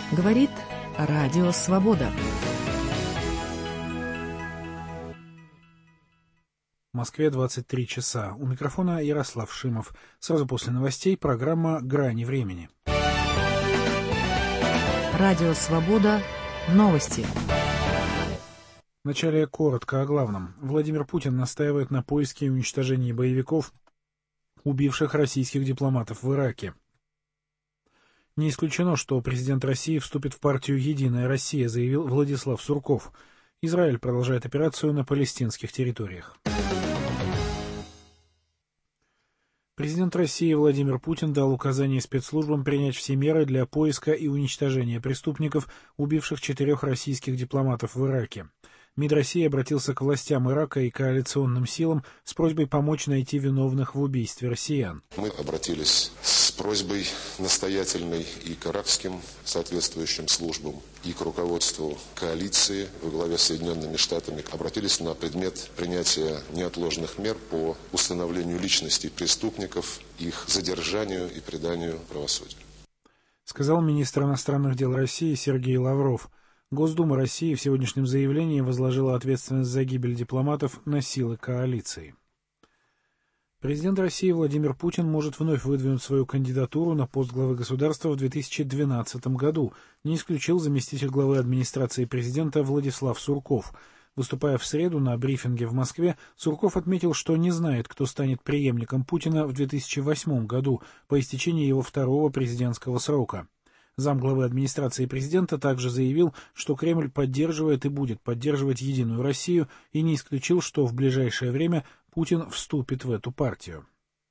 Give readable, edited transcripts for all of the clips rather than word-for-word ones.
Говорит Радио Свобода. В Москве 23 часа. У микрофона Ярослав Шимов. Сразу после новостей программа «Грани времени». Радио Свобода. Новости. Вначале коротко о главном. Владимир Путин настаивает на поиске и уничтожении боевиков, убивших российских дипломатов в Ираке. Не исключено, что президент России вступит в партию «Единая Россия», заявил Владислав Сурков. Израиль продолжает операцию на палестинских территориях. Президент России Владимир Путин дал указание спецслужбам принять все меры для поиска и уничтожения преступников, убивших 4 российских дипломатов в Ираке. МИД России обратился к властям Ирака и коалиционным силам с просьбой помочь найти виновных в убийстве россиян. Мы обратились с просьбой настоятельной и к иракским соответствующим службам, и к руководству коалиции во главе с Соединенными Штатами. Обратились на предмет принятия неотложных мер по установлению личностей преступников, их задержанию и преданию правосудию. Сказал министр иностранных дел России Сергей Лавров. Госдума России в сегодняшнем заявлении возложила ответственность за гибель дипломатов на силы коалиции. Президент России Владимир Путин может вновь выдвинуть свою кандидатуру на пост главы государства в 2012 году, не исключил заместитель главы администрации президента Владислав Сурков. Выступая в среду на брифинге в Москве, Сурков отметил, что не знает, кто станет преемником Путина в 2008 году по истечении его второго президентского срока. Замглавы администрации президента также заявил, что Кремль поддерживает и будет поддерживать «Единую Россию» и не исключил, что в ближайшее время Путин вступит в эту партию.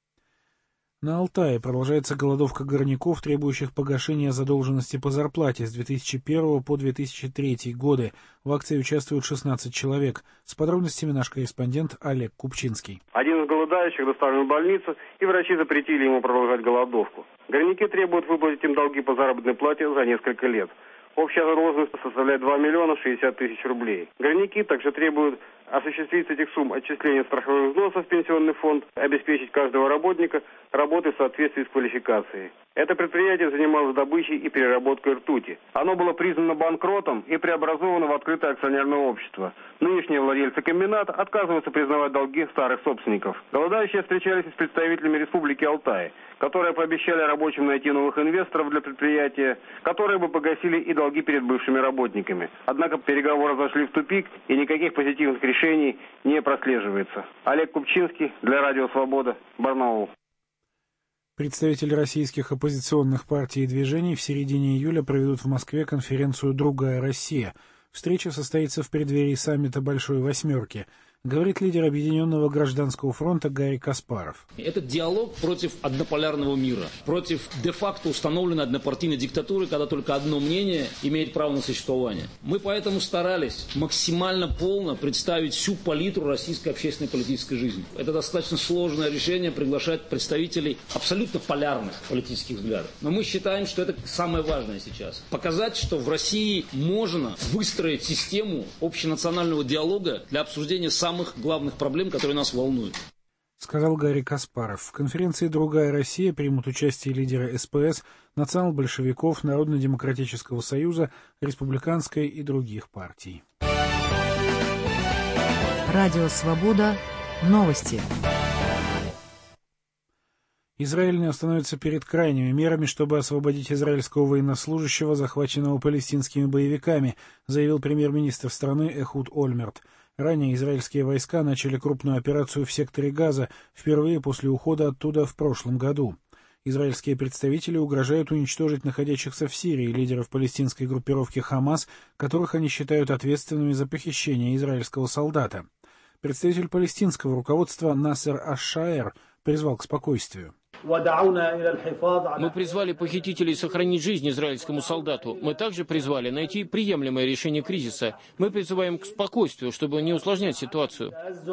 На Алтае продолжается голодовка горняков, требующих погашения задолженности по зарплате с 2001 по 2003 годы. В акции участвуют 16 человек. С подробностями наш корреспондент Олег Купчинский. Один из голодающих доставлен в больницу, и врачи запретили ему продолжать голодовку. Горняки требуют выплатить им долги по заработной плате за несколько лет. Общая задолженность составляет 2 миллиона 60 тысяч рублей. Горняки также требуют осуществить с этих сумм отчисление страховых взносов в пенсионный фонд, обеспечить каждого работника работой в соответствии с квалификацией. Это предприятие занималось добычей и переработкой ртути. Оно было признано банкротом и преобразовано в открытое акционерное общество. Нынешние владельцы комбината отказываются признавать долги старых собственников. Голодающие встречались с представителями Республики Алтай, которые пообещали рабочим найти новых инвесторов для предприятия, которые бы погасили и долги перед бывшими работниками. Однако переговоры зашли в тупик, и никаких позитивных решений не прослеживается. Олег Купчинский для Радио Свобода, Барнаул. Представители российских оппозиционных партий и движений в середине июля проведут в Москве конференцию «Другая Россия». Встреча состоится в преддверии саммита «Большой восьмерки», говорит лидер Объединенного гражданского фронта Гарри Каспаров. Это диалог против однополярного мира, против де-факто установленной однопартийной диктатуры, когда только одно мнение имеет право на существование. Мы поэтому старались максимально полно представить всю палитру российской общественной политической жизни. Это достаточно сложное решение приглашать представителей абсолютно полярных политических взглядов. Но мы считаем, что это самое важное сейчас. Показать, что в России можно выстроить систему общенационального диалога для обсуждения самых главных проблем, которые нас волнуют. Сказал Гарри Каспаров. В конференции «Другая Россия» примут участие лидеры СПС, национал-большевиков, Народно-демократического союза, республиканской и других партий. Радио Свобода. Новости. Израиль не остановится перед крайними мерами, чтобы освободить израильского военнослужащего, захваченного палестинскими боевиками, заявил премьер-министр страны Эхуд Ольмерт. Ранее израильские войска начали крупную операцию в секторе Газа, впервые после ухода оттуда в прошлом году. Израильские представители угрожают уничтожить находящихся в Сирии лидеров палестинской группировки «Хамас», которых они считают ответственными за похищение израильского солдата. Представитель палестинского руководства Насер Аш-Шаэр призвал к спокойствию. Мы призвали похитителей сохранить жизнь израильскому солдату. Мы также призвали найти приемлемое решение кризиса. Мы призываем к спокойствию, чтобы не усложнять ситуацию.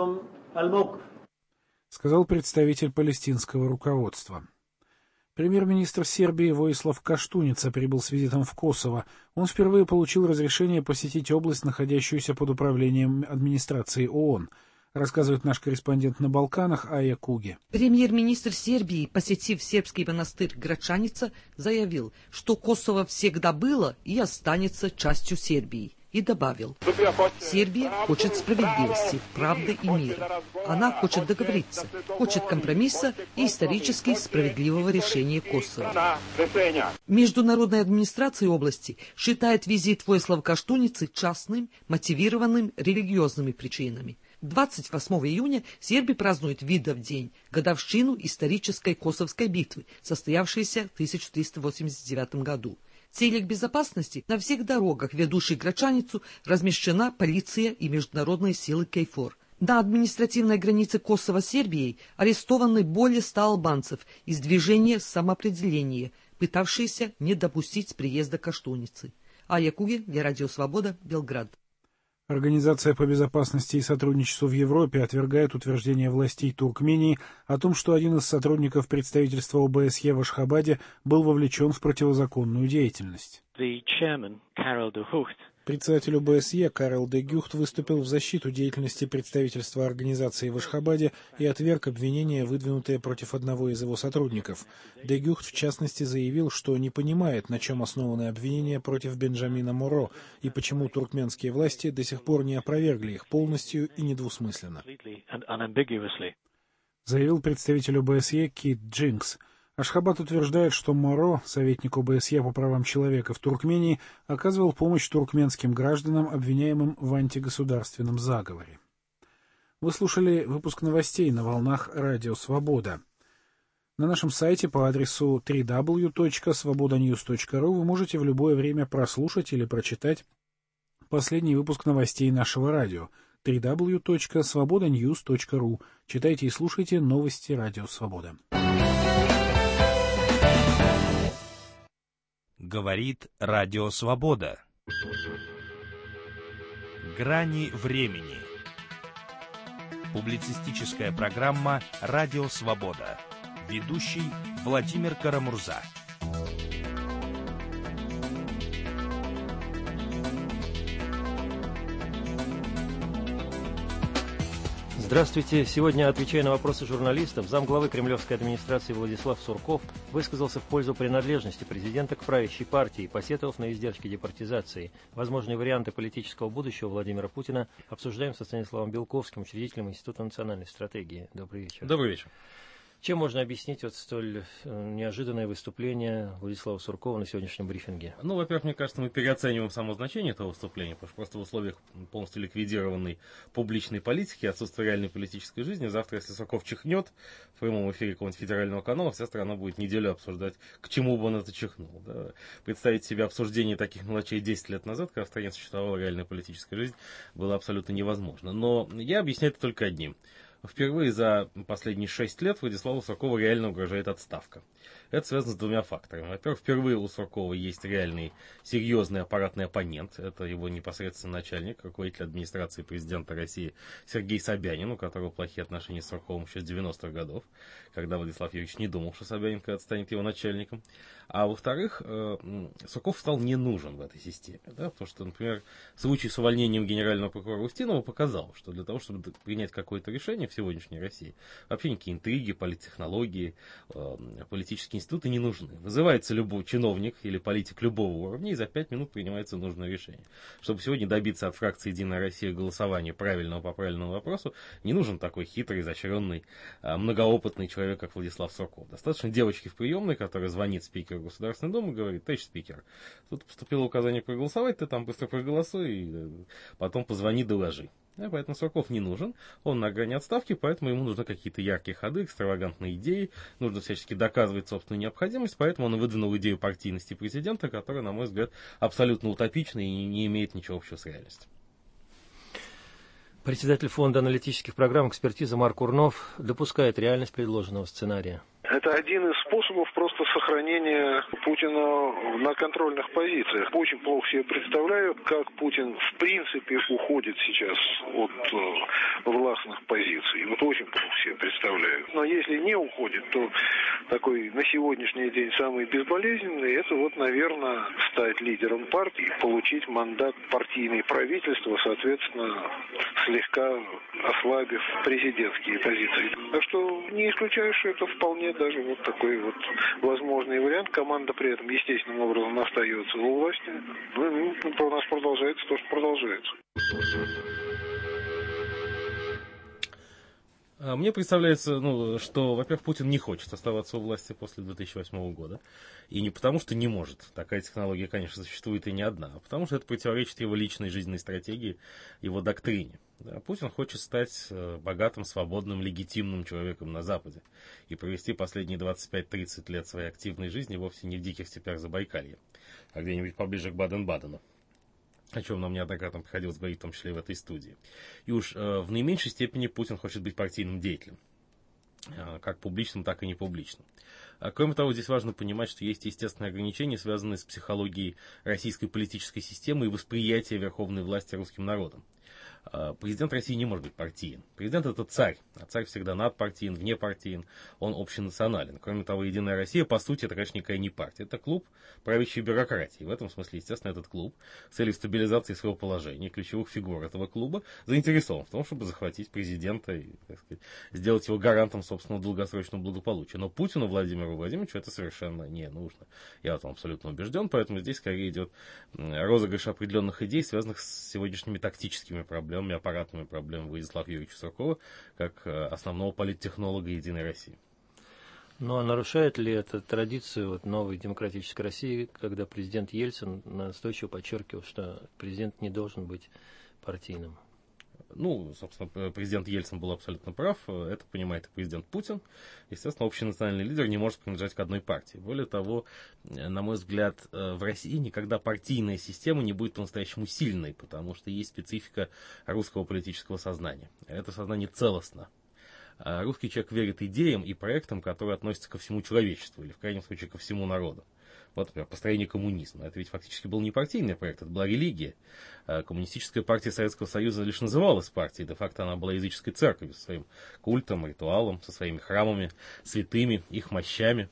Сказал представитель палестинского руководства. Премьер-министр Сербии Воислав Каштуница прибыл с визитом в Косово. Он впервые получил разрешение посетить область, находящуюся под управлением администрации ООН. рассказывает наш корреспондент на Балканах Ая Куги. Премьер-министр Сербии, посетив сербский монастырь Грачаница, заявил, что Косово всегда было и останется частью Сербии. И добавил: Сербия хочет справедливости, правды и мира. Она хочет договориться, хочет компромисса и исторически справедливого решения Косово. Международная администрация области считает визит Воислава Каштуницы частным, мотивированным религиозными причинами. 28 июня Сербия празднует Видов день, годовщину исторической Косовской битвы, состоявшейся в 1389 году. В целях безопасности на всех дорогах, ведущих к Грачаницу, размещена полиция и международные силы КФОР. На административной границе Косово с Сербией арестованы более 100 албанцев из движения самоопределения, пытавшиеся не допустить приезда Каштуницы. Ая Куги, для Радио Свобода, Белград. Организация по безопасности и сотрудничеству в Европе отвергает утверждение властей Туркмении о том, что один из сотрудников представительства ОБСЕ в Ашхабаде был вовлечен в противозаконную деятельность. Председатель ОБСЕ Карел де Гюхт выступил в защиту деятельности представительства организации в Ашхабаде и отверг обвинения, выдвинутые против одного из его сотрудников. Де Гюхт, в частности, заявил, что не понимает, на чем основаны обвинения против Бенджамина Моро и почему туркменские власти до сих пор не опровергли их полностью и недвусмысленно. Заявил представитель ОБСЕ Кит Джинкс. Ашхабад утверждает, что Моро, советник ОБСЕ по правам человека в Туркмении, оказывал помощь туркменским гражданам, обвиняемым в антигосударственном заговоре. Вы слушали выпуск новостей на волнах Радио Свобода. На нашем сайте по адресу www.svobodanews.ru вы можете в любое время прослушать или прочитать последний выпуск новостей нашего радио. www.svobodanews.ru. Читайте и слушайте новости Радио Свобода. Говорит Радио Свобода. Грани времени. Публицистическая программа «Радио Свобода». Ведущий Владимир Карамурза. Здравствуйте. Сегодня, отвечая на вопросы журналистов, замглавы кремлевской администрации Владислав Сурков высказался в пользу принадлежности президента к правящей партии, посетовав на издержки департизации. Возможные варианты политического будущего Владимира Путина обсуждаем со Станиславом Белковским, учредителем Института национальной стратегии. Добрый вечер. Добрый вечер. Чем можно объяснить вот столь неожиданное выступление Владислава Суркова на сегодняшнем брифинге? Ну, во-первых, мне кажется, мы переоцениваем само значение этого выступления, потому что просто в условиях полностью ликвидированной публичной политики, отсутствия реальной политической жизни, завтра, если Сурков чихнет в прямом эфире какого-нибудь федерального канала, вся страна будет неделю обсуждать, к чему бы он это чихнул. Да? Представить себе обсуждение таких мелочей 10 лет назад, когда в стране существовала реальная политическая жизнь, было абсолютно невозможно. Но я объясняю это только одним. Впервые за последние 6 лет Владиславу Суркову реально угрожает отставка. Это связано с двумя факторами. Во-первых, впервые у Суркова есть реальный, серьезный аппаратный оппонент. Это его непосредственный начальник, руководитель администрации президента России Сергей Собянин, у которого плохие отношения с Сурковым еще с 90-х годов, когда Владислав Юрьевич не думал, что Собянин когда-то станет его начальником. А во-вторых, Сурков стал не нужен в этой системе. Да? Потому что, например, случай с увольнением генерального прокурора Устинова показал, что для того, чтобы принять какое-то решение в сегодняшней России, вообще никакие интриги, политтехнологии, политические институты не нужны. Вызывается любой чиновник или политик любого уровня, и за 5 минут принимается нужное решение. Чтобы сегодня добиться от фракции «Единая Россия» голосования правильного по правильному вопросу, не нужен такой хитрый, изощренный, многоопытный человек, как Владислав Сурков. Достаточно девочки в приемной, которая звонит спикеру Государственной Думы и говорит: товарищ спикер, тут поступило указание проголосовать, ты там быстро проголосуй, и потом позвони, доложи. Поэтому Сурков не нужен, он на грани отставки, поэтому ему нужны какие-то яркие ходы, экстравагантные идеи, нужно всячески доказывать собственную необходимость, поэтому он выдвинул идею партийности президента, которая, на мой взгляд, абсолютно утопична и не имеет ничего общего с реальностью. Председатель фонда аналитических программ «Экспертиза» Марк Урнов допускает реальность предложенного сценария. Это один из способов просто сохранения Путина на контрольных позициях. Очень плохо себе представляю, как Путин в принципе уходит сейчас от властных позиций. Вот очень плохо себе представляю. Но если не уходит, то такой на сегодняшний день самый безболезненный, это вот, наверное, стать лидером партии, получить мандат партийной правительства, соответственно, слегка ослабив президентские позиции. Так что не исключаю, что это вполне даже вот такой вот возможный вариант. Команда при этом естественным образом остается у власти. Ну, у нас продолжается то, что продолжается. Мне представляется, что, во-первых, Путин не хочет оставаться у власти после 2008 года. И не потому, что не может. Такая технология, конечно, существует и не одна. А потому, что это противоречит его личной жизненной стратегии, его доктрине. Да, Путин хочет стать богатым, свободным, легитимным человеком на Западе. И провести последние 25-30 лет своей активной жизни вовсе не в диких степях Забайкалья, а где-нибудь поближе к Баден-Бадену. О чем нам неоднократно приходилось говорить, в том числе и в этой студии. И уж в наименьшей степени Путин хочет быть партийным деятелем. Как публичным, так и непубличным. Кроме того, здесь важно понимать, что есть естественные ограничения, связанные с психологией российской политической системы и восприятием верховной власти русским народом. Президент России не может быть партиен. Президент — это царь, а царь всегда надпартиен, внепартиен, он общенационален. Кроме того, Единая Россия, по сути, это, конечно, никакая не партия. Это клуб правящей бюрократии. В этом смысле, естественно, этот клуб с целью стабилизации своего положения, ключевых фигур этого клуба, заинтересован в том, чтобы захватить президента и, так сказать, сделать его гарантом собственного долгосрочного благополучия. Но Путину Владимиру Владимировичу это совершенно не нужно. Я в этом абсолютно убежден, поэтому здесь скорее идет розыгрыш определенных идей, связанных с сегодняшними тактическими проблемами, аппаратными проблемами Владислава Юрьевича Суркова, как основного политтехнолога Единой России. Ну, а нарушает ли это традицию новой демократической России, когда президент Ельцин настойчиво подчеркивал, что президент не должен быть партийным? Собственно, президент Ельцин был абсолютно прав. Это понимает и президент Путин. Естественно, общенациональный лидер не может принадлежать к одной партии. Более того, на мой взгляд, в России никогда партийная система не будет по-настоящему сильной, потому что есть специфика русского политического сознания. Это сознание целостно. Русский человек верит идеям и проектам, которые относятся ко всему человечеству, или в крайнем случае ко всему народу. Вот, например, построение коммунизма. Это ведь фактически был не партийный проект, это была религия. Коммунистическая партия Советского Союза лишь называлась партией, де-факто она была языческой церковью, со своим культом, ритуалом, со своими храмами, святыми, их мощами.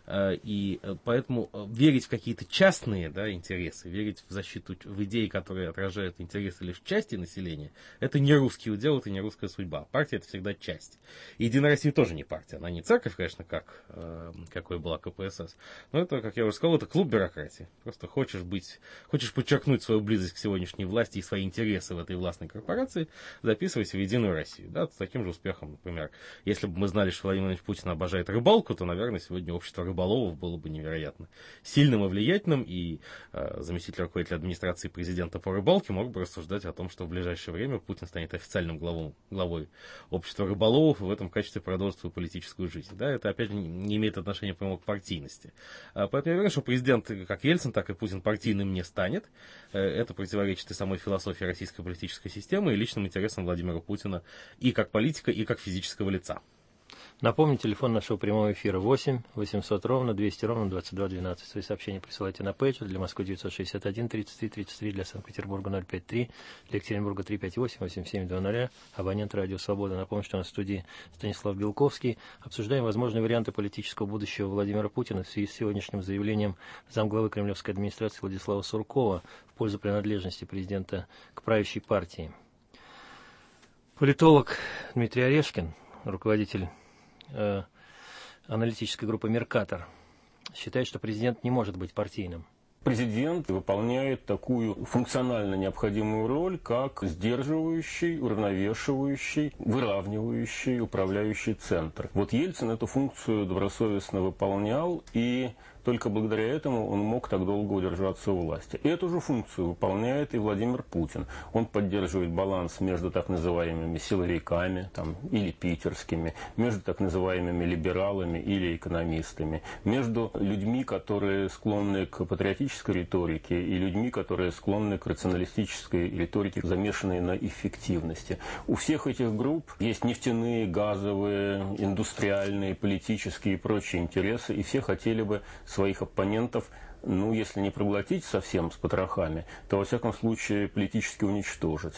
И поэтому верить в какие-то частные интересы, верить в защиту, в идеи, которые отражают интересы лишь части населения, это не русский удел, это не русская судьба. Партия — это всегда часть. И Единая Россия тоже не партия. Она не церковь, конечно, какой была КПСС, но это, как я уже сказал, это клуб бюрократии. Просто хочешь подчеркнуть свою близость к сегодняшней власти и свои интересы в этой властной корпорации, записывайся в Единую Россию. Да, с таким же успехом, например, если бы мы знали, что Владимир Владимирович Путин обожает рыбалку, то, наверное, сегодня общество рыболовов было бы невероятно сильным и влиятельным, и заместитель руководителя администрации президента по рыбалке мог бы рассуждать о том, что в ближайшее время Путин станет официальным главой общества рыболовов и в этом качестве продолжит свою политическую жизнь. Да, это, опять же, не имеет отношения прямо к партийности. Поэтому я уверен, что президент, как Ельцин, так и Путин, партийным не станет. Это противоречит и самой философии российской политической системы, и личным интересам Владимира Путина и как политика, и как физического лица. Напомню, телефон нашего прямого эфира 8 800 ровно 200 ровно 22 12. Свои сообщения присылайте на пейджер. Для Москвы 961 33 33, для Санкт-Петербурга 053, для Екатеринбурга 358 8720. Абонент Радио Свобода. Напомню, что на студии Станислав Белковский. Обсуждаем возможные варианты политического будущего Владимира Путина в связи с сегодняшним заявлением замглавы кремлевской администрации Владислава Суркова в пользу принадлежности президента к правящей партии. Политолог Дмитрий Орешкин, руководитель аналитической группы «Меркатор», считает, что президент не может быть партийным. Президент выполняет такую функционально необходимую роль, как сдерживающий, уравновешивающий, выравнивающий, управляющий центр. Вот Ельцин эту функцию добросовестно выполнял, и Только благодаря этому он мог так долго удержаться у власти. И эту же функцию выполняет и Владимир Путин. Он поддерживает баланс между так называемыми силовиками или питерскими, между так называемыми либералами или экономистами, между людьми, которые склонны к патриотической риторике, и людьми, которые склонны к рационалистической риторике, замешанной на эффективности. У всех этих групп есть нефтяные, газовые, индустриальные, политические и прочие интересы, и все хотели бы своих оппонентов, если не проглотить совсем с потрохами, то, во всяком случае, политически уничтожить.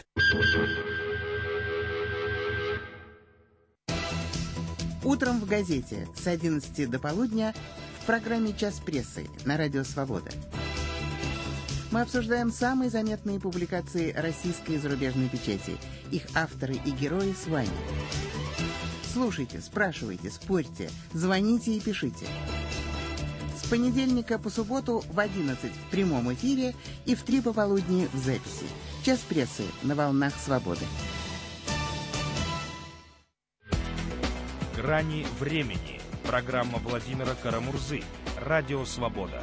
Утром в газете с 11 до полудня в программе «Час прессы» на Радио Свобода. Мы обсуждаем самые заметные публикации российской и зарубежной печати. Их авторы и герои с вами. Слушайте, спрашивайте, спорьте, звоните и пишите. С понедельника по субботу в 11 в прямом эфире и в 3 пополудни в записи. «Час прессы» на волнах Свободы. «Грани времени». Программа Владимира Карамурзы. Радио Свобода.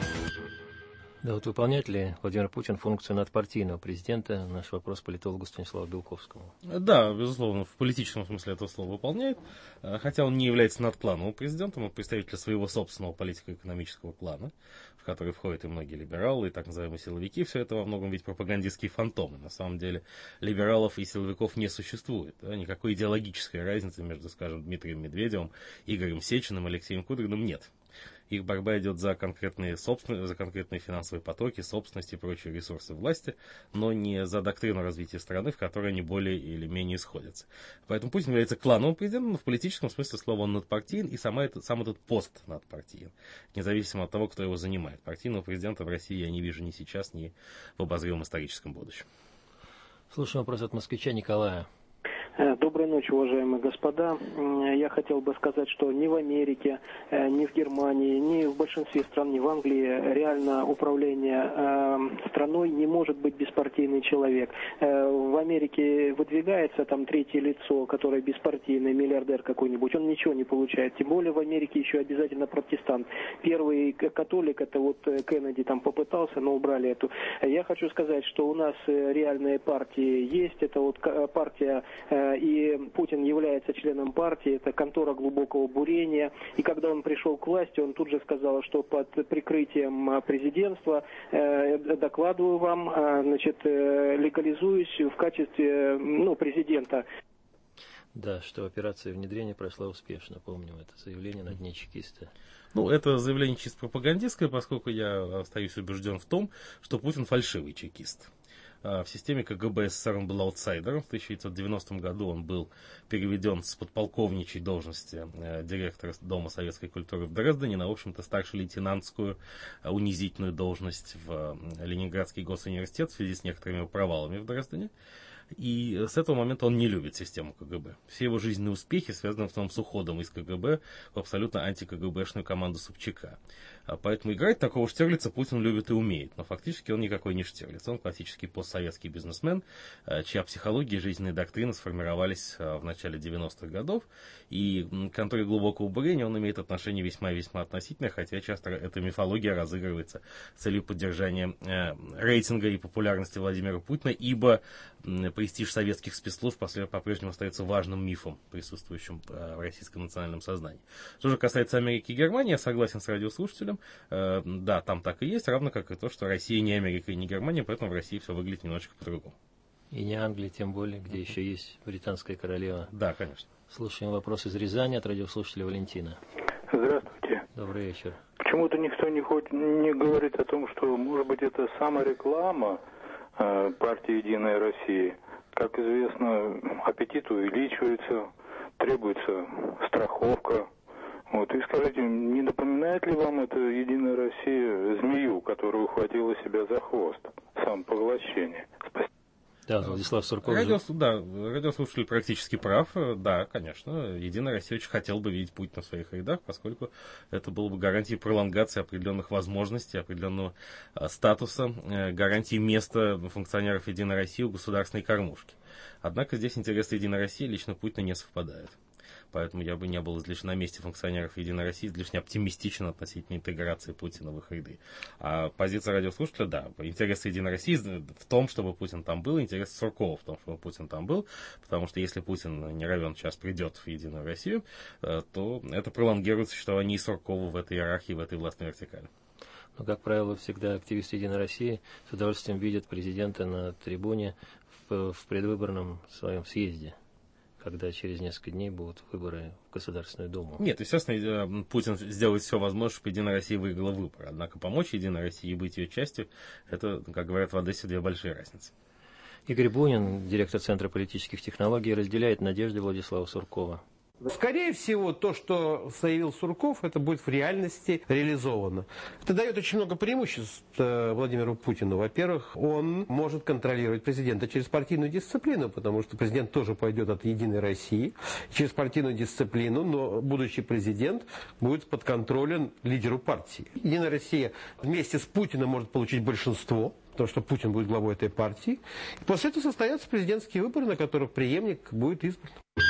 Да, вот выполняет ли Владимир Путин функцию надпартийного президента? Наш вопрос политологу Станиславу Белковскому. Да, безусловно, в политическом смысле это слово выполняет, хотя он не является надплановым президентом, он представитель своего собственного политико-экономического плана, в который входят и многие либералы, и так называемые силовики. Все это во многом ведь пропагандистские фантомы. На самом деле либералов и силовиков не существует. Да? Никакой идеологической разницы между, скажем, Дмитрием Медведевым, Игорем Сечиным, Алексеем Кудриным нет. Их борьба идет за конкретные финансовые потоки, собственность и прочие ресурсы власти, но не за доктрину развития страны, в которой они более или менее сходятся. Поэтому Путин является клановым президентом, но в политическом смысле слова он надпартиен, и сам этот пост надпартиен, независимо от того, кто его занимает. Партийного президента в России я не вижу ни сейчас, ни в обозримом историческом будущем. Слушаем вопрос от москвича Николая. Доброй ночи, уважаемые господа. Я хотел бы сказать, что ни в Америке, ни в Германии, ни в большинстве стран, ни в Англии реально управление страной не может быть беспартийный человек. В Америке выдвигается третье лицо, которое беспартийный, миллиардер какой-нибудь, он ничего не получает. Тем более в Америке еще обязательно протестант. Первый католик, это Кеннеди попытался, но убрали эту. Я хочу сказать, что у нас реальные партии есть. Это партия, и Путин является членом партии, это контора глубокого бурения. И когда он пришел к власти, он тут же сказал, что под прикрытием президентства докладываю вам, легализуюсь в качестве президента. Да, что операция внедрения прошла успешно, помним это заявление на дне чекиста. Это заявление чисто пропагандистское, поскольку я остаюсь убежден в том, что Путин фальшивый чекист. В системе КГБ СССР он был аутсайдером. В 1990 году он был переведен с подполковничьей должности директора Дома советской культуры в Дрездене на, в общем-то, старшелейтенантскую унизительную должность в Ленинградский госуниверситет в связи с некоторыми провалами в Дрездене. И с этого момента он не любит систему КГБ. Все его жизненные успехи связаны в основном с уходом из КГБ в абсолютно анти-КГБшную команду Собчака. Поэтому играть такого Штирлица Путин любит и умеет. Но фактически он никакой не Штирлиц. Он классический постсоветский бизнесмен, чья психология и жизненные доктрины сформировались в начале 90-х годов. И к конторе глубокого бурения он имеет отношение весьма и весьма относительное, хотя часто эта мифология разыгрывается с целью поддержания рейтинга и популярности Владимира Путина, ибо престиж советских спецслужб по-прежнему остается важным мифом, присутствующим в российском национальном сознании. Что же касается Америки и Германии, я согласен с радиослушателем. Да, там так и есть, равно как и то, что Россия не Америка и не Германия, поэтому в России все выглядит немножечко по-другому. И не Англия, тем более, где еще есть британская королева. Да, конечно. Слушаем вопрос из Рязани от радиослушателя Валентина. Здравствуйте. Добрый вечер. Почему-то никто не говорит о том, что, может быть, это самореклама партии «Единая Россия». Как известно, аппетит увеличивается, требуется страховка. И скажите, не напоминает ли вам это «Единая Россия» змею, которая ухватила себя за хвост, самопоглощение? Спасибо. Да, Владислав Сурков. Радиослушатель практически прав. Да, конечно, Единая Россия очень хотела бы видеть Путина в своих рядах, поскольку это было бы гарантией пролонгации определенных возможностей, определенного статуса, гарантией места функционеров Единой России у государственной кормушки. Однако здесь интересы Единой России лично Путина не совпадают. Поэтому я бы не был излишне на месте функционеров Единой России, излишне оптимистичен относительно интеграции Путина в их ряды. А позиция радиослушателя, да, интересы Единой России в том, чтобы Путин там был, интересы Суркова в том, чтобы Путин там был, потому что если Путин не равен час придет в Единую Россию, то это пролонгирует существование и Суркова в этой иерархии, в этой властной вертикали. Но, как правило, всегда активисты Единой России с удовольствием видят президента на трибуне в предвыборном своем съезде, когда через несколько дней будут выборы в Государственную Думу. Нет, естественно, Путин сделает все возможное, чтобы Единая Россия выиграла выборы. Однако помочь Единой России и быть ее частью, это, как говорят в Одессе, две большие разницы. Игорь Бунин, директор Центра политических технологий, разделяет надежды Владислава Суркова. Скорее всего, то, что заявил Сурков, это будет в реальности реализовано. Это дает очень много преимуществ Владимиру Путину. Во-первых, он может контролировать президента через партийную дисциплину, потому что президент тоже пойдет от Единой России через партийную дисциплину, но будущий президент будет подконтролен лидеру партии. Единая Россия вместе с Путиным может получить большинство, потому что Путин будет главой этой партии. И после этого состоятся президентские выборы, на которых преемник будет избран.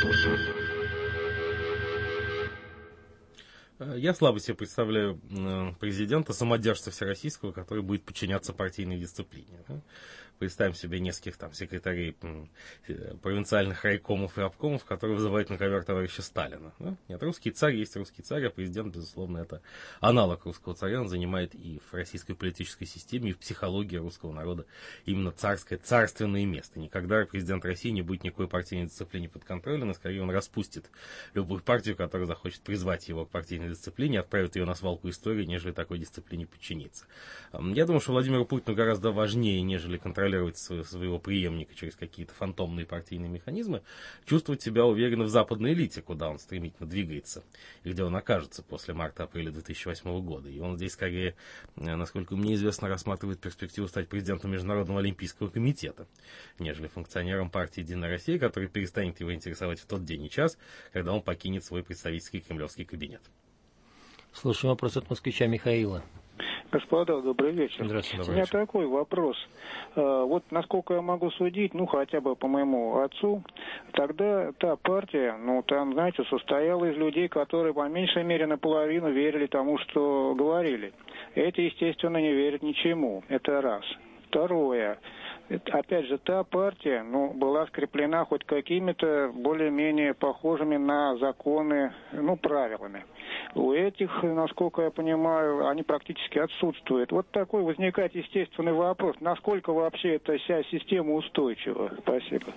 Я слабо себе представляю президента, самодержца всероссийского, который будет подчиняться партийной дисциплине. Да? Представим себе нескольких там секретарей провинциальных райкомов и обкомов, которые вызывают на ковер товарища Сталина. Да? Нет, русский царь есть русский царь, а президент, безусловно, это аналог русского царя. Он занимает и в российской политической системе, и в психологии русского народа именно царственное место. Никогда президент России не будет никакой партийной дисциплине подконтролен, и скорее он распустит любую партию, которая захочет призвать его к партийной дисциплине, отправит ее на свалку истории, нежели такой дисциплине подчиниться. Я думаю, что Владимиру Путину гораздо важнее, нежели контролировать своего преемника через какие-то фантомные партийные механизмы, чувствовать себя уверенно в западной элите, куда он стремительно двигается, и где он окажется после марта-апреля 2008 года. И он здесь скорее, насколько мне известно, рассматривает перспективу стать президентом Международного олимпийского комитета, нежели функционером партии «Единая Россия», который перестанет его интересовать в тот день и час, когда он покинет свой представительский кремлевский кабинет. Слушаем вопрос от москвича Михаила. Господа, добрый вечер. Здравствуйте. У меня такой вопрос. Вот насколько я могу судить, хотя бы по моему отцу, тогда та партия, там, знаете, состояла из людей, которые по меньшей мере наполовину верили тому, что говорили. Эти, естественно, не верят ничему. Это раз. Второе. Опять же, та партия, была скреплена хоть какими-то более-менее похожими на законы, правилами. У этих, насколько я понимаю, они практически отсутствуют. Вот такой возникает естественный вопрос. Насколько вообще эта вся система устойчива? Спасибо.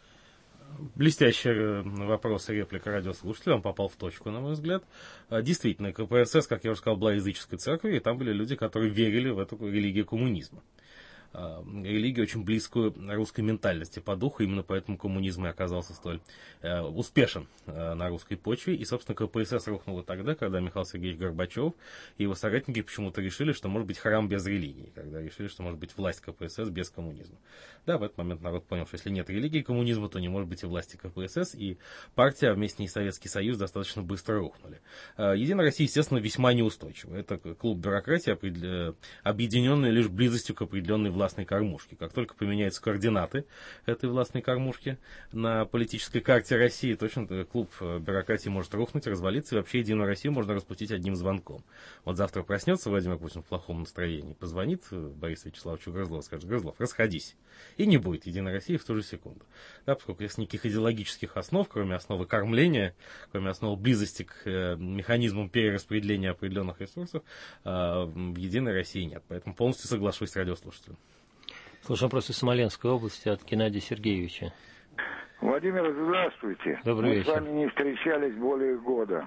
Блестящий вопрос и реплика радиослушателя, он попал в точку, на мой взгляд. Действительно, КПСС, как я уже сказал, была языческой церковью, и там были люди, которые верили в эту религию коммунизма. Религию очень близкую русской ментальности по духу, именно поэтому коммунизм и оказался столь успешен на русской почве. И, собственно, КПСС рухнула тогда, когда Михаил Сергеевич Горбачев и его соратники почему-то решили, что может быть храм без религии, когда решили, что может быть власть КПСС без коммунизма. Да, в этот момент народ понял, что если нет религии и коммунизма, то не может быть и власти КПСС, и партия, а вместе с ней Советский Союз достаточно быстро рухнули. Единая Россия, естественно, весьма неустойчива. Это клуб бюрократии, объединенный лишь близостью к определенной властной кормушке. Как только поменяются координаты этой властной кормушки на политической карте России, точно клуб бюрократии может рухнуть, развалиться, и вообще Единую Россию можно распустить одним звонком. Вот завтра проснется Владимир Путин в плохом настроении, позвонит Борису Вячеславовичу Грызлову, скажет: Грызлов, расходись. И не будет Единой России в ту же секунду. Да, поскольку есть никаких идеологических основ, кроме основы кормления, кроме основы близости к механизмам перераспределения определенных ресурсов, в Единой России нет. Поэтому полностью соглашусь с радиослушателем. Слушаем вопрос из Смоленской области от Геннадия Сергеевича. Владимир, здравствуйте. Добрый вечер. Мы с вами не встречались более года.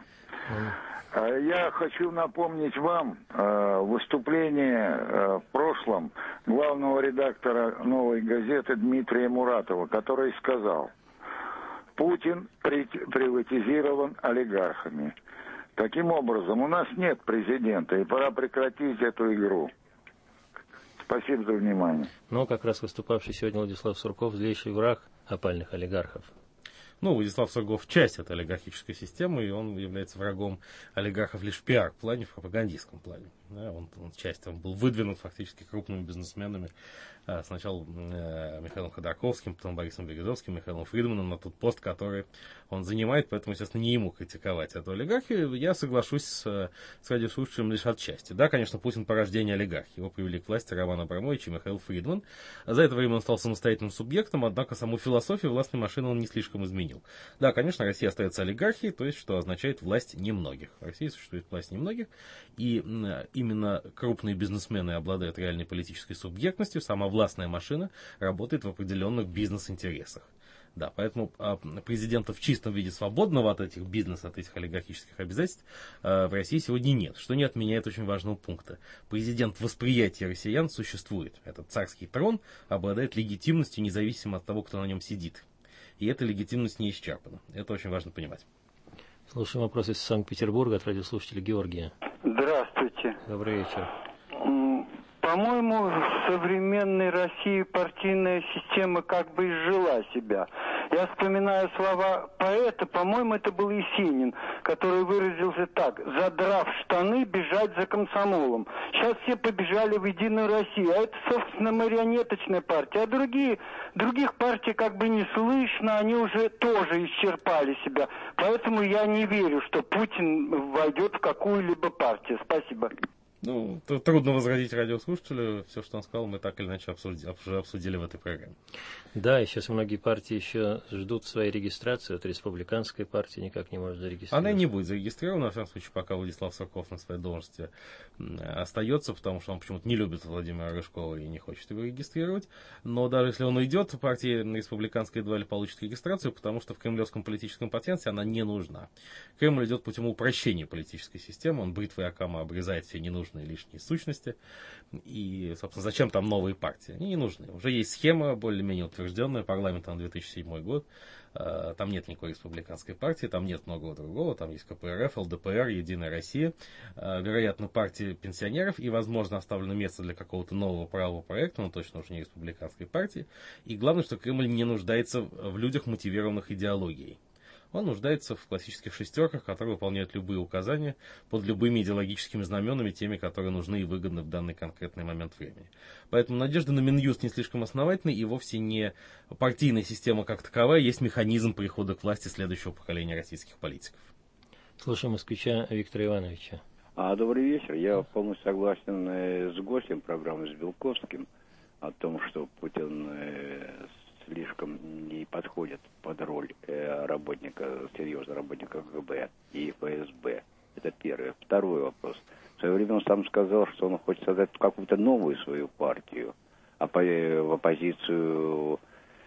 Я хочу напомнить вам выступление в прошлом главного редактора «Новой газеты» Дмитрия Муратова, который сказал: Путин приватизирован олигархами. Таким образом, у нас нет президента, и пора прекратить эту игру. Спасибо за внимание. Но как раз выступавший сегодня Владислав Сурков — злейший враг опальных олигархов. Владислав Сурков — часть этой олигархической системы, и он является врагом олигархов лишь в пиар-плане, в пропагандистском плане. Да, он был выдвинут фактически крупными бизнесменами. Сначала Михаилом Ходорковским, потом Борисом Березовским, Михаилом Фридманом на тот пост, который он занимает, поэтому, естественно, не ему критиковать эту олигархию. Я соглашусь с радиослушателем лишь отчасти. Да, конечно, Путин порождение олигархии. Его привели к власти Роман Абрамович и Михаил Фридман. За это время он стал самостоятельным субъектом, однако саму философию властной машины он не слишком изменил. Да, конечно, Россия остается олигархией, то есть, что означает власть немногих. В России существует власть немногих, и именно крупные бизнесмены обладают реальной политической субъектностью, сама властная машина работает в определенных бизнес-интересах. Да, поэтому президента в чистом виде свободного от этих бизнеса, от этих олигархических обязательств в России сегодня нет, что не отменяет очень важного пункта. Президент восприятия россиян существует. Этот царский трон обладает легитимностью, независимо от того, кто на нем сидит. И эта легитимность не исчерпана. Это очень важно понимать. Слушаем вопрос из Санкт-Петербурга от радиослушателя Георгия. Здравствуйте. Добрый вечер. По-моему, в современной России партийная система как бы изжила себя. Я вспоминаю слова поэта, по-моему, это был Есенин, который выразился так: задрав штаны, бежать за комсомолом. Сейчас все побежали в Единую Россию, а это, собственно, марионеточная партия. А других партий как бы не слышно, они уже тоже исчерпали себя. Поэтому я не верю, что Путин войдет в какую-либо партию. Спасибо. Ну, трудно возразить радиослушателю. Все, что он сказал, мы так или иначе обсудили в этой программе. Да, и сейчас многие партии еще ждут своей регистрации. Вот республиканская партия никак не может зарегистрироваться. Она не будет зарегистрирована, во всяком случае, пока Владислав Сурков на своей должности остается, потому что он почему-то не любит Владимира Рыжкова и не хочет его регистрировать. Но даже если он уйдет, партия республиканская едва ли получит регистрацию, потому что в кремлевском политическом патенте она не нужна. Кремль идет путем упрощения политической системы, он бритвой Акама обрезает все ненужные лишние сущности. И, собственно, зачем там новые партии? Они не нужны. Уже есть схема более-менее утвержденная парламентом на 2007 год. Там нет никакой республиканской партии, там нет многого другого. Там есть КПРФ, ЛДПР, Единая Россия. Вероятно, партия пенсионеров. И, возможно, оставлено место для какого-то нового правового проекта, но точно уже не республиканской партии. И главное, что Кремль не нуждается в людях, мотивированных идеологией. Он нуждается в классических шестерках, которые выполняют любые указания под любыми идеологическими знаменами, теми, которые нужны и выгодны в данный конкретный момент времени. Поэтому надежда на Минюст не слишком основательна, и вовсе не партийная система как таковая, есть механизм прихода к власти следующего поколения российских политиков. Слушаем москвича Виктора Ивановича. Добрый вечер. Я полностью согласен с гостем программы, с Белковским, о том, что Путин слишком не подходит под роль серьезного работника КГБ и ФСБ. Это первое. Второй вопрос. В свое время он сам сказал, что он хочет создать какую-то новую свою партию, в оппозицию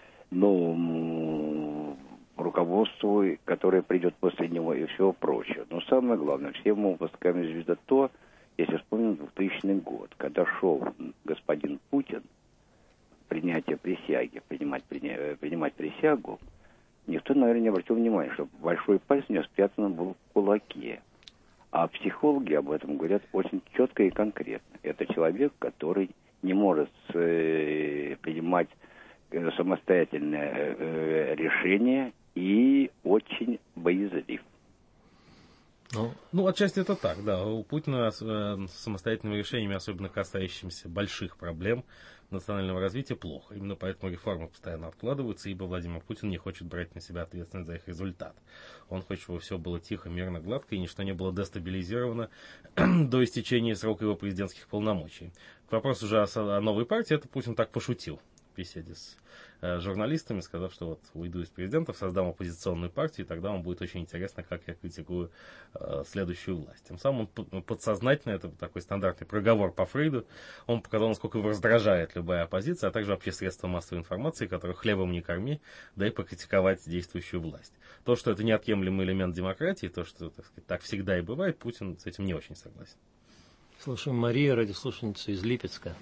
новому руководству, которое придет после него и всего прочего. Но самое главное, все мы упускаем из виду то, если вспомним 2000 год, когда шел господин Путин принятие присяги, принимать присягу, никто, наверное, не обратил внимания, что большой палец у него спрятан был в кулаке. А психологи об этом говорят очень четко и конкретно. Это человек, который не может принимать самостоятельное решение и очень боязлив. Ну, отчасти это так, да. У Путина с самостоятельными решениями, особенно касающимися больших проблем национального развития, плохо. Именно поэтому реформы постоянно откладываются, ибо Владимир Путин не хочет брать на себя ответственность за их результат. Он хочет, чтобы все было тихо, мирно, гладко, и ничто не было дестабилизировано до истечения срока его президентских полномочий. К вопросу же о новой партии, это Путин так пошутил в беседе с журналистами, сказав, что вот уйду из президентов, создам оппозиционную партию, и тогда вам будет очень интересно, как я критикую следующую власть. Тем самым он подсознательно, это такой стандартный проговор по Фрейду, он показал, насколько его раздражает любая оппозиция, а также вообще средства массовой информации, которых хлебом не корми, дай покритиковать действующую власть. То, что это неотъемлемый элемент демократии, то, что, так сказать, так всегда и бывает, Путин с этим не очень согласен. Слушаем Марию, радиослушательницу из Липецка.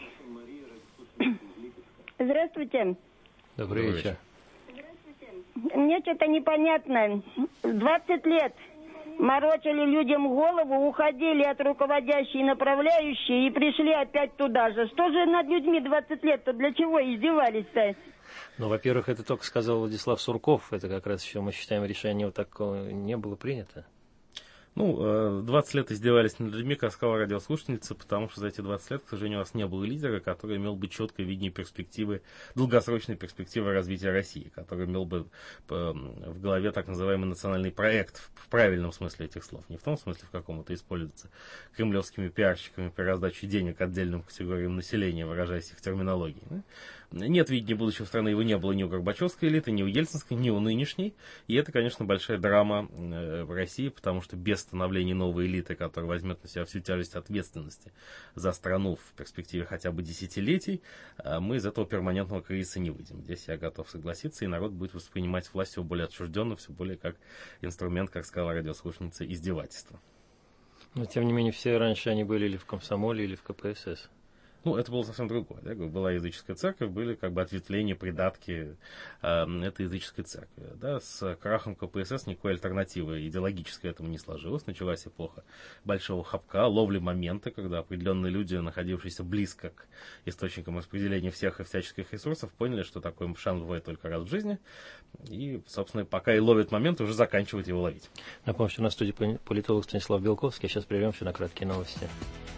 Здравствуйте. Добрый вечер. Мне что-то непонятно. 20 лет морочили людям голову, уходили от руководящей направляющей и пришли опять туда же. Что же над людьми 20 лет-то? Для чего издевались-то? Ну, во-первых, это только сказал Владислав Сурков. Это как раз еще, мы считаем, решение вот такого не было принято. Ну, 20 лет издевались над людьми, как сказала радиослушательница, потому что за эти 20 лет, к сожалению, у нас не было лидера, который имел бы четкое видение перспективы, долгосрочной перспективы развития России, который имел бы в голове так называемый национальный проект в правильном смысле этих слов, не в том смысле, в каком это используется кремлевскими пиарщиками при раздаче денег отдельным категориям населения, выражаясь их терминологией. Да? Нет видения будущего страны, его не было ни у Горбачевской элиты, ни у Ельцинской, ни у нынешней. И это, конечно, большая драма в России, потому что без становления новой элиты, которая возьмет на себя всю тяжесть ответственности за страну в перспективе хотя бы десятилетий, мы из этого перманентного кризиса не выйдем. Здесь я готов согласиться, и народ будет воспринимать власть все более отчужденно, все более как инструмент, как сказала радиослушательница, издевательства. Но, тем не менее, все раньше они были или в комсомоле, или в КПСС. Ну, это было совсем другое. Да? Была языческая церковь, были как бы ответвления, придатки этой языческой церкви. Да? С крахом КПСС никакой альтернативы идеологической этому не сложилось. Началась эпоха большого хапка, ловли моменты, когда определенные люди, находившиеся близко к источникам распределения всех и всяческих ресурсов, поняли, что такой шанс бывает только раз в жизни. И, собственно, пока и ловят момент, уже заканчивают его ловить. Напомню, что на студии политолог Станислав Белковский. Сейчас прервемся на краткие новости.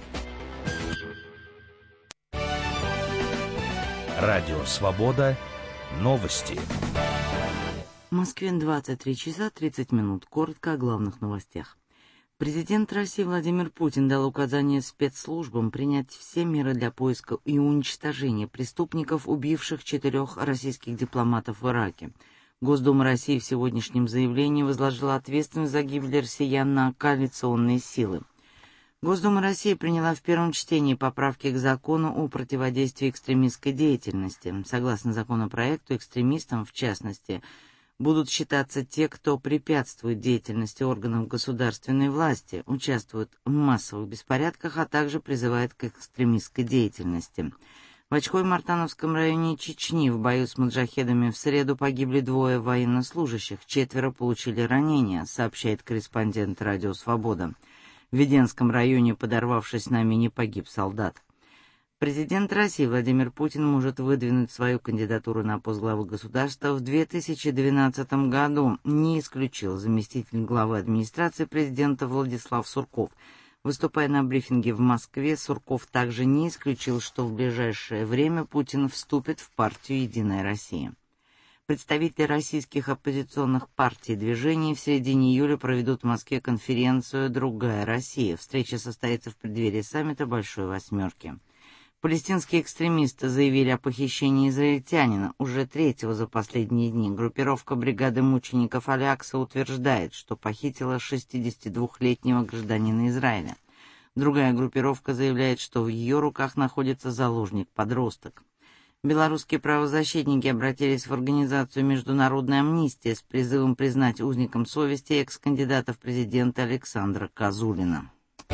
Радио «Свобода». Новости. В Москве 23 часа 30 минут. Коротко о главных новостях. Президент России Владимир Путин дал указание спецслужбам принять все меры для поиска и уничтожения преступников, убивших 4 российских дипломатов в Ираке. Госдума России в сегодняшнем заявлении возложила ответственность за гибель россиян на коалиционные силы. Госдума России приняла в первом чтении поправки к закону о противодействии экстремистской деятельности. Согласно законопроекту, экстремистам, в частности, будут считаться те, кто препятствует деятельности органов государственной власти, участвует в массовых беспорядках, а также призывает к экстремистской деятельности. В Очхой-Мартановском районе Чечни в бою с маджахедами в среду погибли 2 военнослужащих, 4 получили ранения, сообщает корреспондент «Радио Свобода». В Веденском районе, подорвавшись на мине, погиб солдат. Президент России Владимир Путин может выдвинуть свою кандидатуру на пост главы государства в 2012 году, не исключил заместитель главы администрации президента Владислав Сурков. Выступая на брифинге в Москве, Сурков также не исключил, что в ближайшее время Путин вступит в партию «Единая Россия». Представители российских оппозиционных партий и движений в середине июля проведут в Москве конференцию «Другая Россия». Встреча состоится в преддверии саммита Большой Восьмерки. Палестинские экстремисты заявили о похищении израильтянина. Уже 3-го за последние дни группировка бригады мучеников Аль-Акса утверждает, что похитила 62-летнего гражданина Израиля. Другая группировка заявляет, что в ее руках находится заложник-подросток. Белорусские правозащитники обратились в организацию «Международная амнистия» с призывом признать узником совести экс-кандидата в президенты Александра Козулина.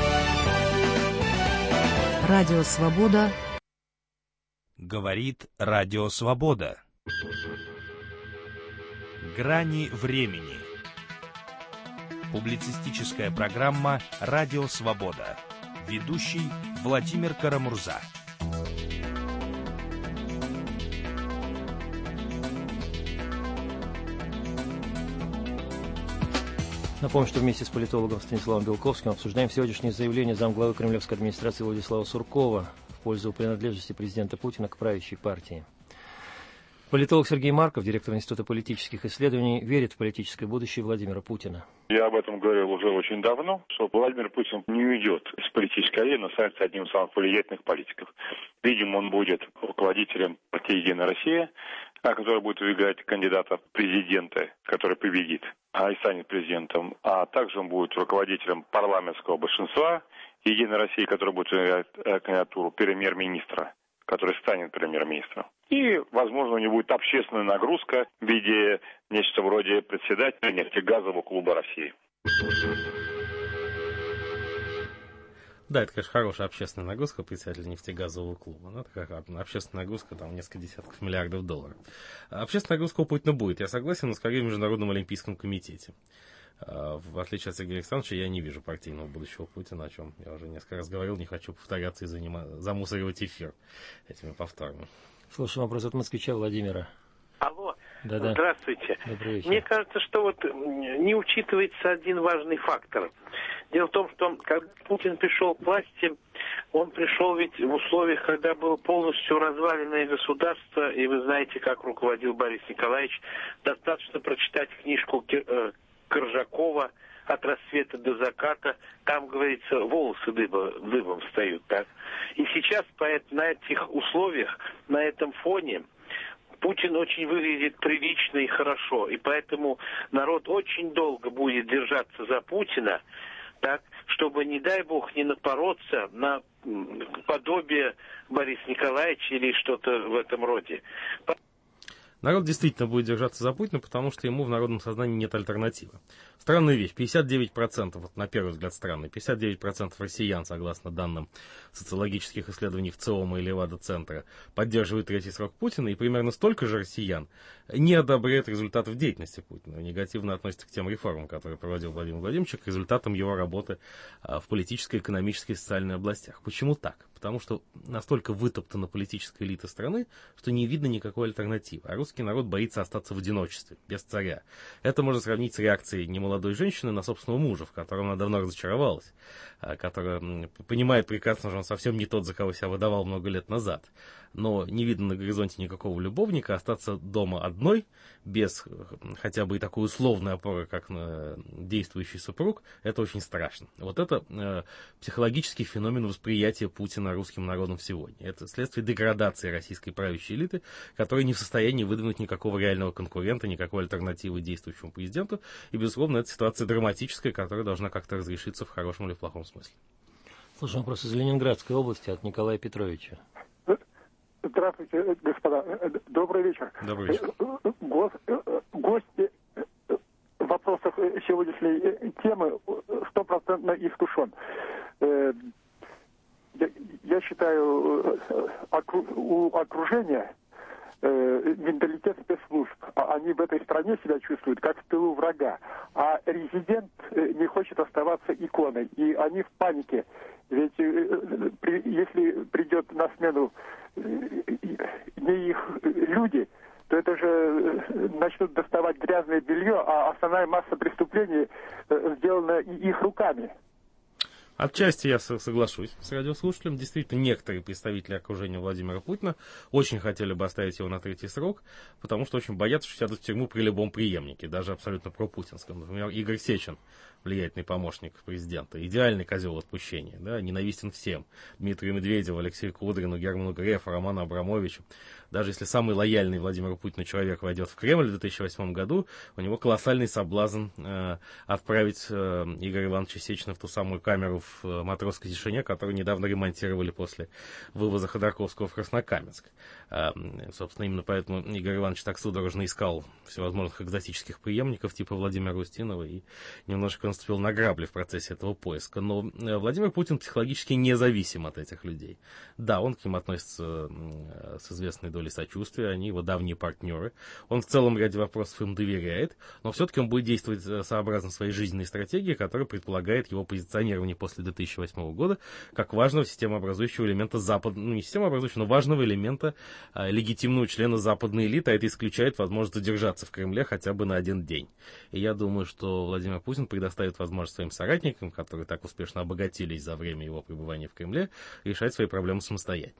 Радио «Свобода». Говорит Радио «Свобода». Грани времени. Публицистическая программа «Радио Свобода». Ведущий Владимир Карамурза. Напомню, что вместе с политологом Станиславом Белковским обсуждаем сегодняшнее заявление замглавы кремлевской администрации Владислава Суркова в пользу принадлежности президента Путина к правящей партии. Политолог Сергей Марков, директор Института политических исследований, верит в политическое будущее Владимира Путина. Я об этом говорил уже очень давно, что Владимир Путин не уйдет с политической арены, станет одним из самых влиятельных политиков. Видимо, он будет руководителем партии «Единая Россия», который будет выдвигать кандидата в президенты, который победит, и станет президентом. А также он будет руководителем парламентского большинства «Единой России», который будет выдвигать кандидатуру премьер-министра, который станет премьер-министром. И, возможно, у него будет общественная нагрузка в виде нечто вроде председателя нефтегазового клуба России. Да, это, конечно, хорошая общественная нагрузка председателя нефтегазового клуба. Ну, это как общественная нагрузка, там, несколько десятков миллиардов долларов. Общественная нагрузка у Путина будет, я согласен, но скорее в Международном олимпийском комитете. В отличие от Сергея Александровича, я не вижу партийного будущего Путина, о чем я уже несколько раз говорил, не хочу повторяться и замусоривать эфир этими повторами. Слушаем вопрос от москвича Владимира. Алло, Да-да. Здравствуйте. Добрый вечер. Мне кажется, что вот не учитывается один важный фактор. Дело в том, что когда Путин пришел к власти, он пришел ведь в условиях, когда было полностью разваленное государство, и вы знаете, как руководил Борис Николаевич. Достаточно прочитать книжку Коржакова «От рассвета до заката». Там, говорится, волосы дыбом встают, так? И сейчас на этих условиях, на этом фоне Путин очень выглядит прилично и хорошо. И поэтому народ очень долго будет держаться за Путина, так, чтобы, не дай бог, не напороться на подобие Бориса Николаевича или что-то в этом роде. Народ действительно будет держаться за Путина, потому что ему в народном сознании нет альтернативы. Странная вещь. 59%, вот на первый взгляд странный, 59% россиян, согласно данным социологических исследований в ЦИОМа и Левада-центра, поддерживают третий срок Путина, и примерно столько же россиян не одобряют результатов деятельности Путина, негативно относятся к тем реформам, которые проводил Владимир Владимирович, к результатам его работы в политической, экономической и социальной областях. Почему так? Потому что настолько вытоптана политическая элита страны, что не видно никакой альтернативы. А русский народ боится остаться в одиночестве, без царя. Это можно сравнить с реакцией немолодой женщины на собственного мужа, в котором она давно разочаровалась, которая понимает прекрасно, что он совсем не тот, за кого себя выдавал много лет назад. Но не видно на горизонте никакого любовника, остаться дома одной, без хотя бы и такой условной опоры, как действующий супруг, это очень страшно. Вот это психологический феномен восприятия Путина русским народом сегодня. Это следствие деградации российской правящей элиты, которая не в состоянии выдвинуть никакого реального конкурента, никакой альтернативы действующему президенту. И, безусловно, это ситуация драматическая, которая должна как-то разрешиться в хорошем или в плохом смысле. Слушаем вопрос из Ленинградской области от Николая Петровича. Здравствуйте, господа. Добрый вечер. Добрый вечер. Гости вопросов сегодняшней темы стопроцентно искушен. Я считаю, у окружения менталитет спецслужб. Они в этой стране себя чувствуют как в тылу врага. А резидент не хочет оставаться иконой. И они в панике. Ведь если придет на смену не их люди, то это же начнут доставать грязное белье, а основная масса преступлений сделана их руками. Отчасти я соглашусь с радиослушателем. Действительно, некоторые представители окружения Владимира Путина очень хотели бы оставить его на третий срок, потому что очень боятся, что сядут в тюрьму при любом преемнике, даже абсолютно пропутинском. Например, Игорь Сечин, влиятельный помощник президента, идеальный козел отпущения, да, ненавистен всем. Дмитрию Медведеву, Алексею Кудрину, Герману Грефу, Роману Абрамовичу. Даже если самый лояльный Владимиру Путину человек войдет в Кремль в 2008 году, у него колоссальный соблазн отправить Игоря Ивановича Сечина в ту самую камеру в Матросской тишине, которую недавно ремонтировали после вывоза Ходорковского в Краснокаменск. Собственно, именно поэтому Игорь Иванович так судорожно искал всевозможных экзотических преемников типа Владимира Устинова и немножко наступил на грабли в процессе этого поиска. Но Владимир Путин психологически независим от этих людей. Да, он к ним относится с известной долей сочувствия, они его давние партнеры. Он в целом ряде вопросов им доверяет, но все-таки он будет действовать сообразно своей жизненной стратегии, которая предполагает его позиционирование после 2008 года как важного системообразующего элемента западного, не системообразующего, но важного элемента легитимного члена западной элиты, а это исключает возможность задержаться в Кремле хотя бы на один день. И я думаю, что Владимир Путин предоставит возможность своим соратникам, которые так успешно обогатились за время его пребывания в Кремле, решать свои проблемы самостоятельно.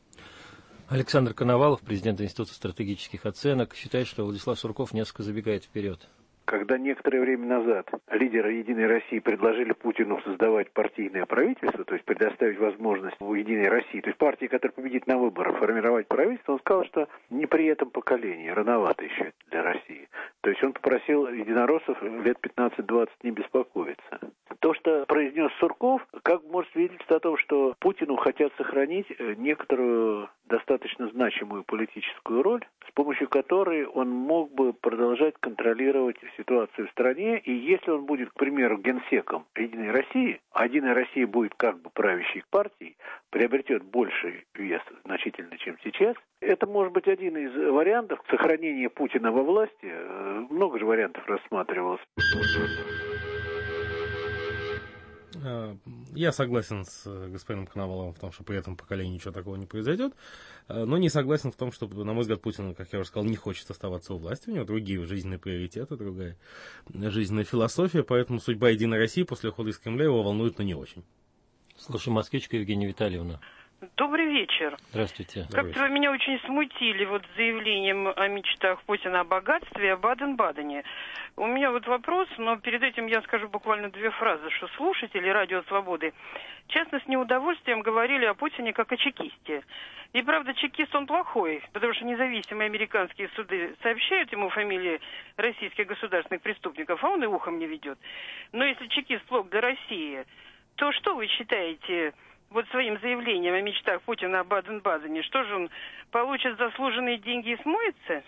Александр Коновалов, президент Института стратегических оценок, считает, что Владислав Сурков несколько забегает вперед. Когда некоторое время назад лидеры «Единой России» предложили Путину создавать партийное правительство, то есть предоставить возможность у «Единой России», то есть партии, которая победит на выборах, формировать правительство, он сказал, что не при этом поколении, рановато еще для России. То есть он попросил единороссов лет 15-20 не беспокоиться. То, что произнес Сурков, как может свидетельствовать о том, что Путину хотят сохранить некоторую достаточно значимую политическую роль, с помощью которой он мог бы продолжать контролировать ситуацию в стране, и если он будет, к примеру, генсеком «Единой России», а «Единая Россия» будет как бы правящей партией, приобретет больший вес значительно, чем сейчас, это может быть один из вариантов сохранения Путина во власти. Много же вариантов рассматривалось. Я согласен с господином Коноваловым в том, что при этом поколении ничего такого не произойдет, но не согласен в том, что, на мой взгляд, Путин, как я уже сказал, не хочет оставаться у власти, у него другие жизненные приоритеты, другая жизненная философия, поэтому судьба Единой России после ухода из Кремля его волнует, но не очень. Слушай, москвичка Евгения Витальевна. Добрый вечер. Здравствуйте. Как-то вы меня очень смутили вот заявлением о мечтах Путина о богатстве и о Баден-Бадене. У меня вот вопрос, но перед этим я скажу буквально две фразы, что слушатели Радио Свободы честно с неудовольствием говорили о Путине как о чекисте. И правда, чекист он плохой, потому что независимые американские суды сообщают ему фамилии российских государственных преступников, а он и ухом не ведет. Но если чекист плох для России, то что вы считаете... Вот своим заявлением о мечтах Путина о Баден-Бадене, что же он получит заслуженные деньги и смоется?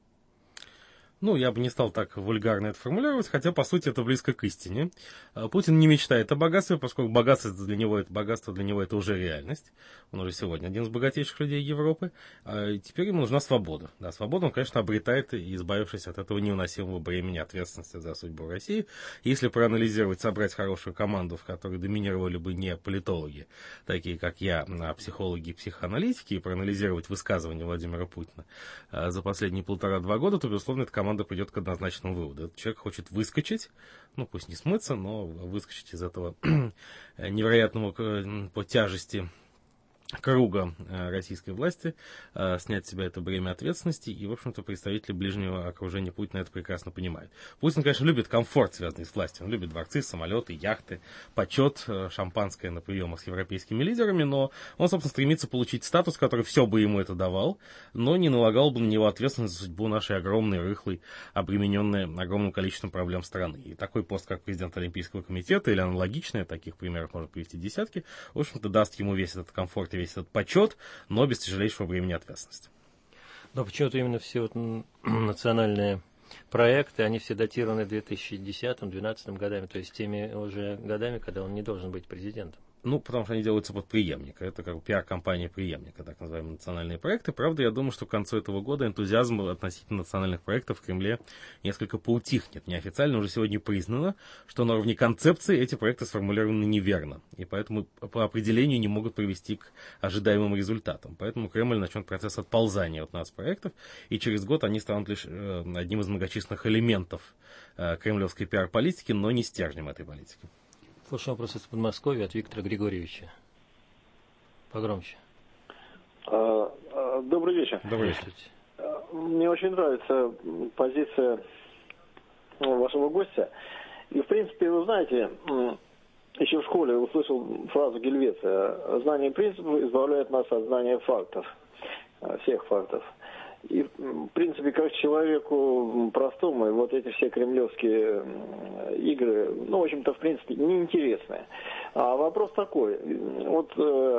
Ну, я бы не стал так вульгарно это формулировать, хотя, по сути, это близко к истине. Путин не мечтает о богатстве, поскольку богатство для него это уже реальность. Он уже сегодня один из богатейших людей Европы. И теперь ему нужна свобода. Да, свободу он, конечно, обретает, избавившись от этого невыносимого бремени ответственности за судьбу России. Если проанализировать, собрать хорошую команду, в которой доминировали бы не политологи, такие как я, а психологи и психоаналитики, и проанализировать высказывания Владимира Путина за последние 1,5-2 года, то, безусловно, эта команда придет к однозначному выводу. Этот человек хочет выскочить, ну пусть не смыться, но выскочить из этого невероятного по тяжести круга российской власти, снять с себя это бремя ответственности, и, в общем-то, представители ближнего окружения Путина это прекрасно понимают. Путин, конечно, любит комфорт, связанный с властью. Он любит дворцы, самолеты, яхты, почет, шампанское на приемах с европейскими лидерами, но он, собственно, стремится получить статус, который все бы ему это давал, но не налагал бы на него ответственность за судьбу нашей огромной, рыхлой, обремененной огромным количеством проблем страны. И такой пост, как президент Олимпийского комитета, или аналогичный, таких примеров можно привести десятки, в общем-то, даст ему весь этот комфорт и весь этот почет, но без тяжелейшего бремени ответственности. Но почему-то именно все вот национальные проекты, они все датированы 2010-2012 годами, то есть теми уже годами, когда он не должен быть президентом. Ну, потому что они делаются под преемника. Это как пиар-компания преемника, так называемые национальные проекты. Правда, я думаю, что к концу этого года энтузиазм относительно национальных проектов в Кремле несколько поутихнет. Неофициально уже сегодня признано, что на уровне концепции эти проекты сформулированы неверно. И поэтому по определению не могут привести к ожидаемым результатам. Поэтому Кремль начнет процесс отползания от нас проектов. И через год они станут лишь одним из многочисленных элементов кремлевской пиар-политики, но не стержнем этой политики. Слушаем вопрос из Подмосковья от Виктора Григорьевича. Погромче. Добрый вечер. Добрый вечер. Мне очень нравится позиция вашего гостя. И, в принципе, вы знаете, еще в школе услышал фразу Гельвеция: «Знание принципов избавляет нас от знания фактов, всех фактов». И, в принципе, как человеку простому, и вот эти все кремлевские игры, ну, в общем-то, в принципе, неинтересные. А вопрос такой. Вот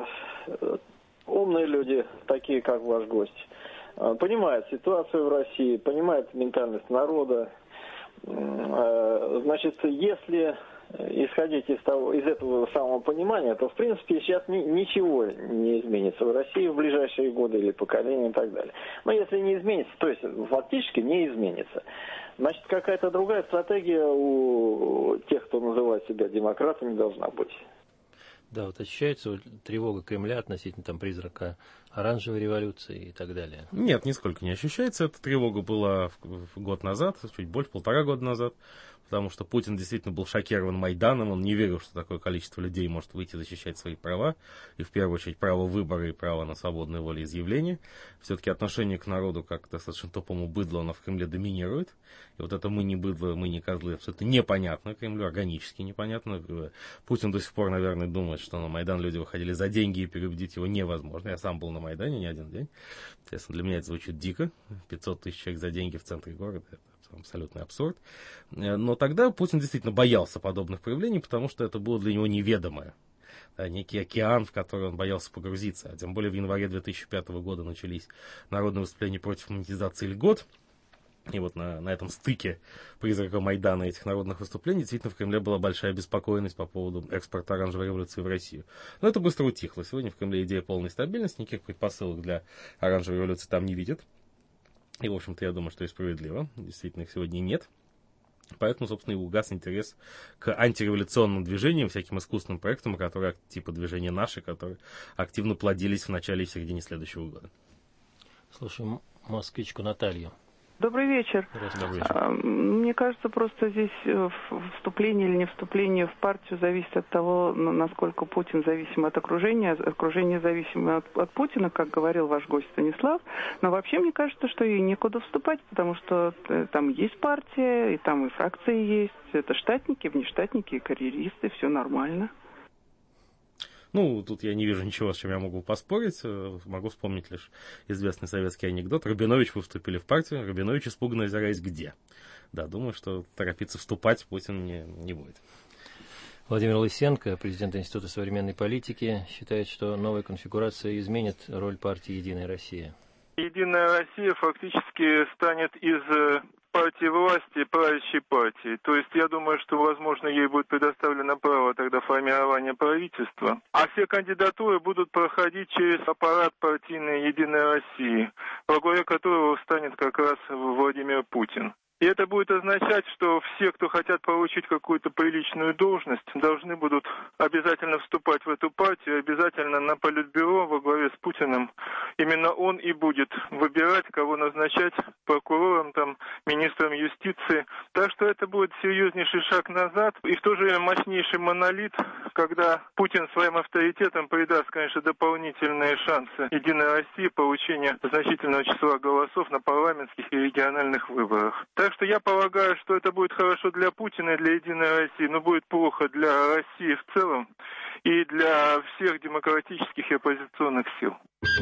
умные люди, такие как ваш гость, понимают ситуацию в России, понимают ментальность народа. Значит, если исходить из этого самого понимания, то, в принципе, сейчас ничего не изменится в России в ближайшие годы или поколения и так далее. Но если не изменится, то есть фактически не изменится, значит, какая-то другая стратегия у тех, кто называет себя демократами, должна быть. Да, вот ощущается тревога Кремля относительно там призрака оранжевой революции и так далее. Нет, нисколько не ощущается. Эта тревога была год назад, чуть больше, 1,5 года назад. Потому что Путин действительно был шокирован Майданом, он не верил, что такое количество людей может выйти защищать свои права, и в первую очередь право выбора и право на свободное волеизъявление. Все-таки отношение к народу, как достаточно тупому быдлу, оно в Кремле доминирует. И вот это «мы не быдло, мы не козлы» абсолютно непонятно Кремлю, органически непонятно. Путин до сих пор, наверное, думает, что на Майдан люди выходили за деньги, и переубедить его невозможно. Я сам был на Майдане не один день. Естественно, для меня это звучит дико. 500 тысяч человек за деньги в центре города. Абсолютный абсурд. Но тогда Путин действительно боялся подобных проявлений, потому что это было для него неведомое. Да, некий океан, в который он боялся погрузиться. А тем более в январе 2005 года начались народные выступления против монетизации льгот. И вот на этом стыке призрака Майдана и этих народных выступлений действительно в Кремле была большая беспокойность по поводу экспорта оранжевой революции в Россию. Но это быстро утихло. Сегодня в Кремле идея полной стабильности, никаких предпосылок для оранжевой революции там не видят. И, в общем-то, я думаю, что и справедливо. Действительно, их сегодня нет. Поэтому, собственно, и угас интерес к антиреволюционным движениям, всяким искусственным проектам, которые, типа движения «Наши», которые активно плодились в начале и в середине следующего года. Слушаем москвичку Наталью. Добрый вечер. Добрый вечер. Мне кажется, просто здесь вступление или не вступление в партию зависит от того, насколько Путин зависим от окружения, окружение зависимо от Путина, как говорил ваш гость Станислав. Но вообще мне кажется, что и некуда вступать, потому что там есть партия, и там и фракции есть. Это штатники, внештатники, карьеристы, все нормально. Ну, тут я не вижу ничего, с чем я могу поспорить. Могу вспомнить лишь известный советский анекдот. Рабинович, вы вступили в партию, Рабинович испуганно озираясь где. Да, думаю, что торопиться вступать Путин не будет. Владимир Лысенко, президент Института современной политики, считает, что новая конфигурация изменит роль партии «Единая Россия». «Единая Россия» фактически станет из партии власти правящей партии. То есть я думаю, что, возможно, ей будет предоставлено право тогда формирования правительства. А все кандидатуры будут проходить через аппарат партийной «Единой России», во главе которого станет как раз Владимир Путин. И это будет означать, что все, кто хотят получить какую-то приличную должность, должны будут обязательно вступать в эту партию, обязательно на политбюро во главе с Путиным. Именно он и будет выбирать, кого назначать прокурором, там, министром юстиции. Так что это будет серьезнейший шаг назад и в то же время мощнейший монолит, когда Путин своим авторитетом придаст, конечно, дополнительные шансы «Единой России» получения значительного числа голосов на парламентских и региональных выборах. Так что я полагаю, что это будет хорошо для Путина и для «Единой России», но будет плохо для России в целом и для всех демократических и оппозиционных сил.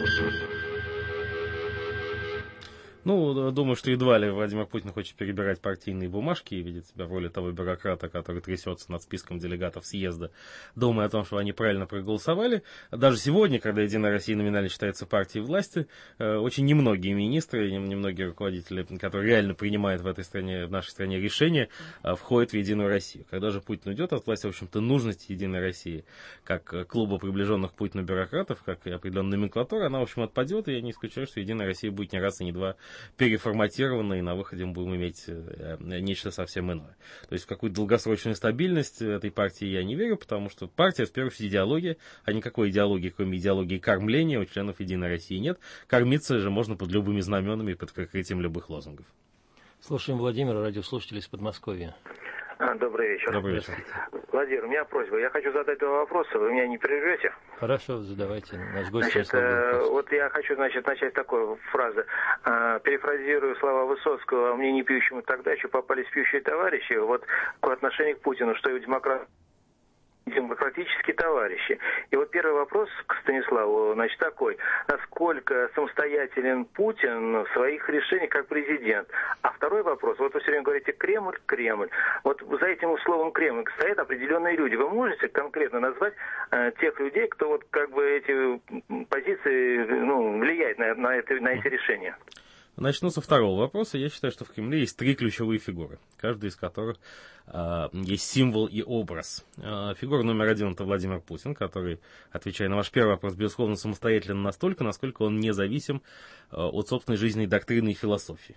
Ну, думаю, что едва ли Владимир Путин хочет перебирать партийные бумажки и видит себя в роли того бюрократа, который трясется над списком делегатов съезда, думая о том, что они правильно проголосовали. Даже сегодня, когда «Единая Россия» номинально считается партией власти, очень немногие министры, немногие руководители, которые реально принимают в этой стране, в нашей стране решения, входят в «Единую Россию». Когда же Путин уйдет от власти, в общем-то, нужность «Единой России», как клуба приближенных к Путину бюрократов, как и определенная номенклатура, она, в общем, отпадет, и я не исключаю, что «Единая Россия» будет не раз и не два переформатировано, и на выходе мы будем иметь нечто совсем иное. То есть в какую-то долгосрочную стабильность этой партии я не верю, потому что партия, в первую очередь, идеология, а никакой идеологии, кроме идеологии кормления, у членов «Единой России» нет. Кормиться же можно под любыми знаменами, под прикрытием любых лозунгов. Слушаем Владимира, радиослушатель из Подмосковья. Добрый вечер. Добрый вечер. Владимир, у меня просьба. Я хочу задать два вопроса. Вы меня не прервете? Хорошо, задавайте. Наш гость. Вот я хочу, начать с такой фразы. Перефразирую слова Высоцкого: «Мне не пьющему тогда еще попались пьющие товарищи». Вот по отношению к Путину, что и демократические товарищи. И вот первый вопрос к Станиславу, такой: насколько самостоятелен Путин в своих решениях как президент? А второй вопрос: вот вы все время говорите «Кремль, Кремль». Вот за этим словом «Кремль» стоят определенные люди. Вы можете конкретно назвать тех людей, кто вот как бы эти позиции влияет на эти решения? Начну со второго вопроса. Я считаю, что в Кремле есть три ключевые фигуры, каждый из которых есть символ и образ. Фигура номер один — это Владимир Путин, который, отвечая на ваш первый вопрос, безусловно, самостоятелен настолько, насколько он независим от собственной жизненной доктрины и философии.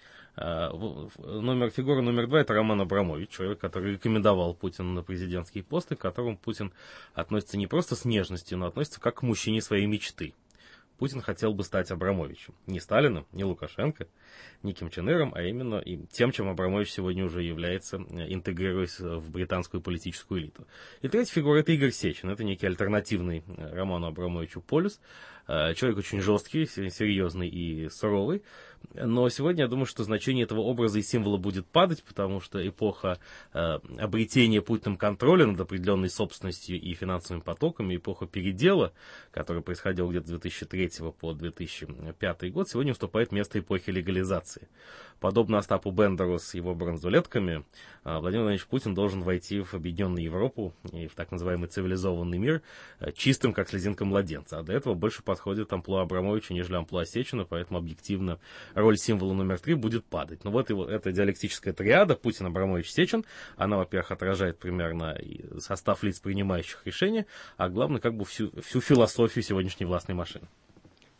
Фигура номер два — это Роман Абрамович, человек, который рекомендовал Путину на президентские посты, к которому Путин относится не просто с нежностью, но относится как к мужчине своей мечты. Путин хотел бы стать Абрамовичем. Не Сталиным, не Лукашенко, не Ким Чен Иром, а именно тем, чем Абрамович сегодня уже является, интегрируясь в британскую политическую элиту. И третья фигура — это Игорь Сечин. Это некий альтернативный Роману Абрамовичу полюс. Человек очень жесткий, серьезный и суровый. Но сегодня я думаю, что значение этого образа и символа будет падать, потому что эпоха обретения Путиным контроля над определенной собственностью и финансовыми потоками, эпоха передела, которая происходила где-то с 2003 по 2005 год, сегодня уступает место эпохи легализации. Подобно Остапу Бендеру с его бронзолетками, Владимир Владимирович Путин должен войти в объединенную Европу и в так называемый цивилизованный мир чистым, как слезинка младенца. А для этого больше подходит амплуа Абрамовича, нежели амплуа Сечина, поэтому объективно роль символа номер 3 будет падать. Но вот эта диалектическая триада Путин, Абрамович, Сечин, она, во-первых, отражает примерно состав лиц, принимающих решения, а главное, как бы всю философию сегодняшней властной машины.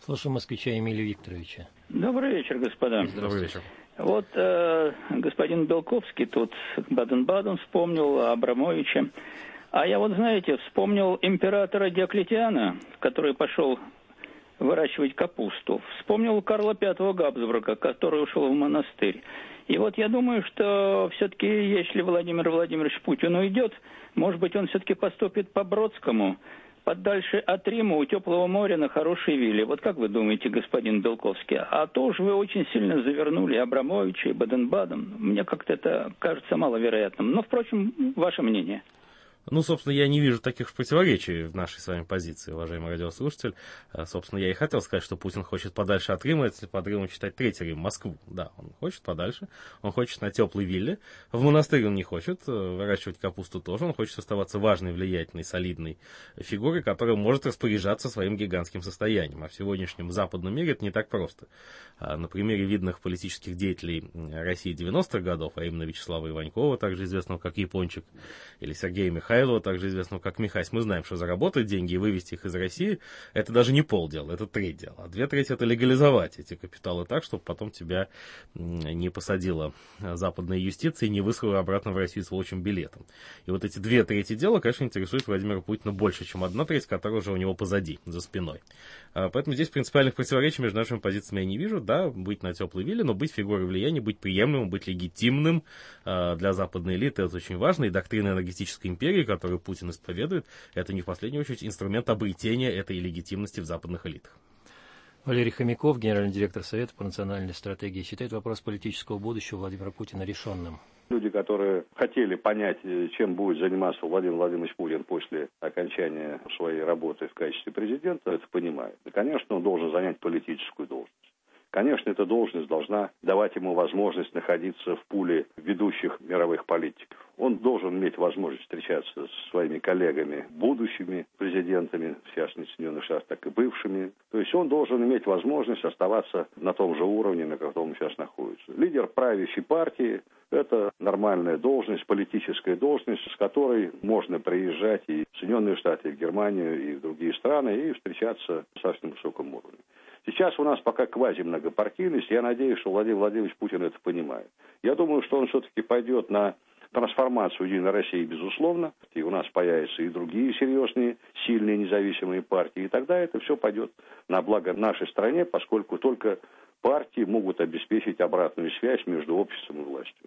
Слушаем москвича Эмилия Викторовича. Добрый вечер, господа. Добрый вечер. Вот господин Белковский тут Баден-Баден вспомнил, Абрамовича. А я вот, знаете, вспомнил императора Диоклетиана, который пошел выращивать капусту. Вспомнил Карла V Габсбурга, который ушел в монастырь. И вот я думаю, что все-таки, если Владимир Владимирович Путин уйдет, может быть, он все-таки поступит по Бродскому, подальше от Рима, у теплого моря, на хорошей вилле. Вот как вы думаете, господин Белковский? А то уж вы очень сильно завернули Абрамовича и Баден-Баден. Мне как-то это кажется маловероятным. Но, впрочем, ваше мнение. Ну, собственно, я не вижу таких противоречий в нашей с вами позиции, уважаемый радиослушатель. Собственно, я и хотел сказать, что Путин хочет подальше от Рима, если под Римом считать Третий Рим, Москву. Да, он хочет подальше, он хочет на теплой вилле. В монастырь он не хочет, выращивать капусту тоже. Он хочет оставаться важной, влиятельной, солидной фигурой, которая может распоряжаться своим гигантским состоянием. А в сегодняшнем западном мире это не так просто. На примере видных политических деятелей России 90-х годов, а именно Вячеслава Иванькова, также известного как Япончик, или Сергея Михайлова, также известного как Михась, мы знаем, что заработать деньги и вывести их из России, это даже не полдела, это треть дела. А 2/3 это легализовать эти капиталы так, чтобы потом тебя не посадила западная юстиция и не выслала обратно в Россию с волчьим билетом. И вот эти 2/3 дела, конечно, интересуют Владимира Путина больше, чем 1/3, которая уже у него позади, за спиной. Поэтому здесь принципиальных противоречий между нашими позициями я не вижу. Да, быть на теплой вилле, но быть фигурой влияния, быть приемлемым, быть легитимным для западной элиты, это очень важно. И доктрина энергетической империи, которую Путин исповедует, это не в последнюю очередь инструмент обретения этой легитимности в западных элитах. Валерий Хомяков, генеральный директор Совета по национальной стратегии, считает вопрос политического будущего Владимира Путина решенным. Люди, которые хотели понять, чем будет заниматься Владимир Владимирович Путин после окончания своей работы в качестве президента, это понимают. И, конечно, он должен занять политическую должность. Конечно, эта должность должна давать ему возможность находиться в пуле ведущих мировых политиков. Он должен иметь возможность встречаться со своими коллегами, будущими президентами, в частности, Соединенных Штатов, так и бывшими. То есть он должен иметь возможность оставаться на том же уровне, на котором он сейчас находится. Лидер правящей партии – это нормальная должность, политическая должность, с которой можно приезжать и в Соединенные Штаты, и в Германию, и в другие страны, и встречаться на совсем высоком уровне. Сейчас у нас пока квазимногопартийность. Я надеюсь, что Владимир Владимирович Путин это понимает. Я думаю, что он все-таки пойдет на трансформацию Единой России, безусловно. И у нас появятся и другие серьезные, сильные независимые партии. И тогда это все пойдет на благо нашей стране, поскольку только партии могут обеспечить обратную связь между обществом и властью.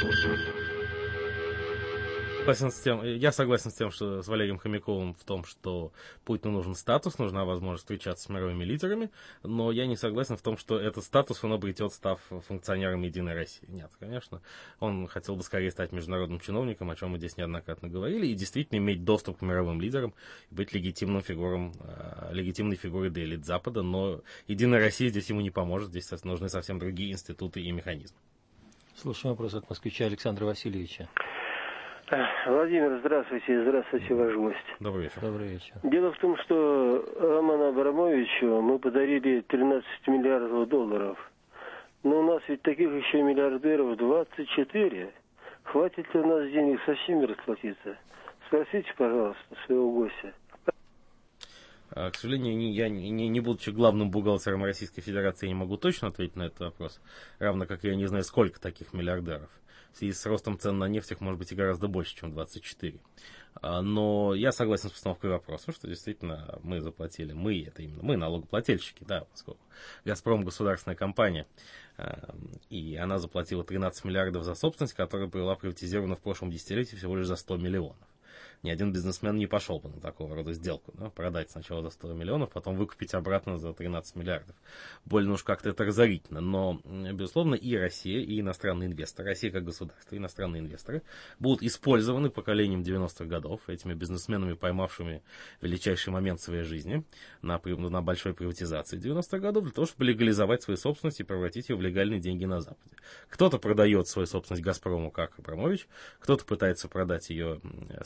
Я согласен с тем, что с Валерием Хомяковым в том, что Путину нужен статус, нужна возможность встречаться с мировыми лидерами, но я не согласен в том, что этот статус он обретет, став функционером Единой России. Нет, конечно, он хотел бы скорее стать международным чиновником, о чем мы здесь неоднократно говорили, и действительно иметь доступ к мировым лидерам, быть легитимной фигурой для элит Запада, но Единая Россия здесь ему не поможет, здесь нужны совсем другие институты и механизмы. Слушаем вопрос от москвича Александра Васильевича. Владимир, здравствуйте, здравствуйте, ваш гость. Добрый вечер. Добрый вечер. Дело в том, что Роману Абрамовичу мы подарили 13 миллиардов долларов. Но у нас ведь таких еще миллиардеров 24. Хватит ли у нас денег со всеми расплатиться? Спросите, пожалуйста, своего гостя. К сожалению, я, не будучи главным бухгалтером Российской Федерации, не могу точно ответить на этот вопрос. Равно как я не знаю, сколько таких миллиардеров. В связи с ростом цен на нефть их может быть и гораздо больше, чем 24. Но я согласен с постановкой вопроса, что действительно мы заплатили, мы налогоплательщики, да, поскольку «Газпром» государственная компания, и она заплатила 13 миллиардов за собственность, которая была приватизирована в прошлом десятилетии всего лишь за 100 миллионов. Ни один бизнесмен не пошел бы на такого рода сделку. Да? Продать сначала за 100 миллионов, потом выкупить обратно за 13 миллиардов. Больно уж как-то это разорительно. Но, безусловно, и Россия, и иностранные инвесторы, Россия как государство, и иностранные инвесторы будут использованы поколением 90-х годов, этими бизнесменами, поймавшими величайший момент своей жизни на большой приватизации 90-х годов, для того, чтобы легализовать свою собственность и превратить ее в легальные деньги на Западе. Кто-то продает свою собственность «Газпрому», как Абрамович, кто-то пытается продать ее солидным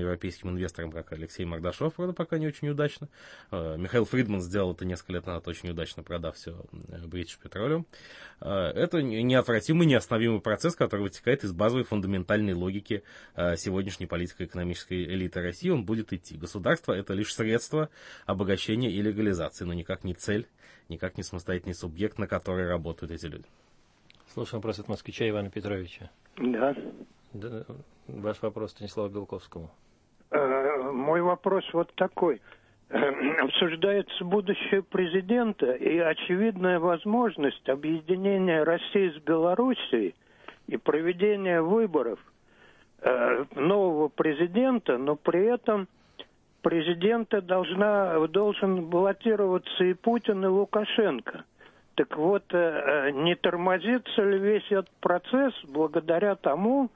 европейским инвесторам, как Алексей Мордашов, правда, пока не очень удачно. Михаил Фридман сделал это несколько лет назад очень удачно, продав все British Petroleum. Это неотвратимый, неостановимый процесс, который вытекает из базовой фундаментальной логики сегодняшней политико-экономической элиты России. Он будет идти. Государство — это лишь средство обогащения и легализации, но никак не цель, никак не самостоятельный субъект, на который работают эти люди. Слушаем вопрос от москвича Ивана Петровича. Да. Ваш вопрос Станиславу Белковскому. Мой вопрос вот такой. Обсуждается будущее президента и очевидная возможность объединения России с Белоруссией и проведения выборов нового президента, но при этом президента должен баллотироваться и Путин, и Лукашенко. Так вот, не тормозится ли весь этот процесс благодаря тому,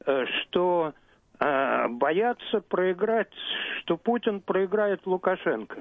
что боятся проиграть, что Путин проиграет Лукашенко?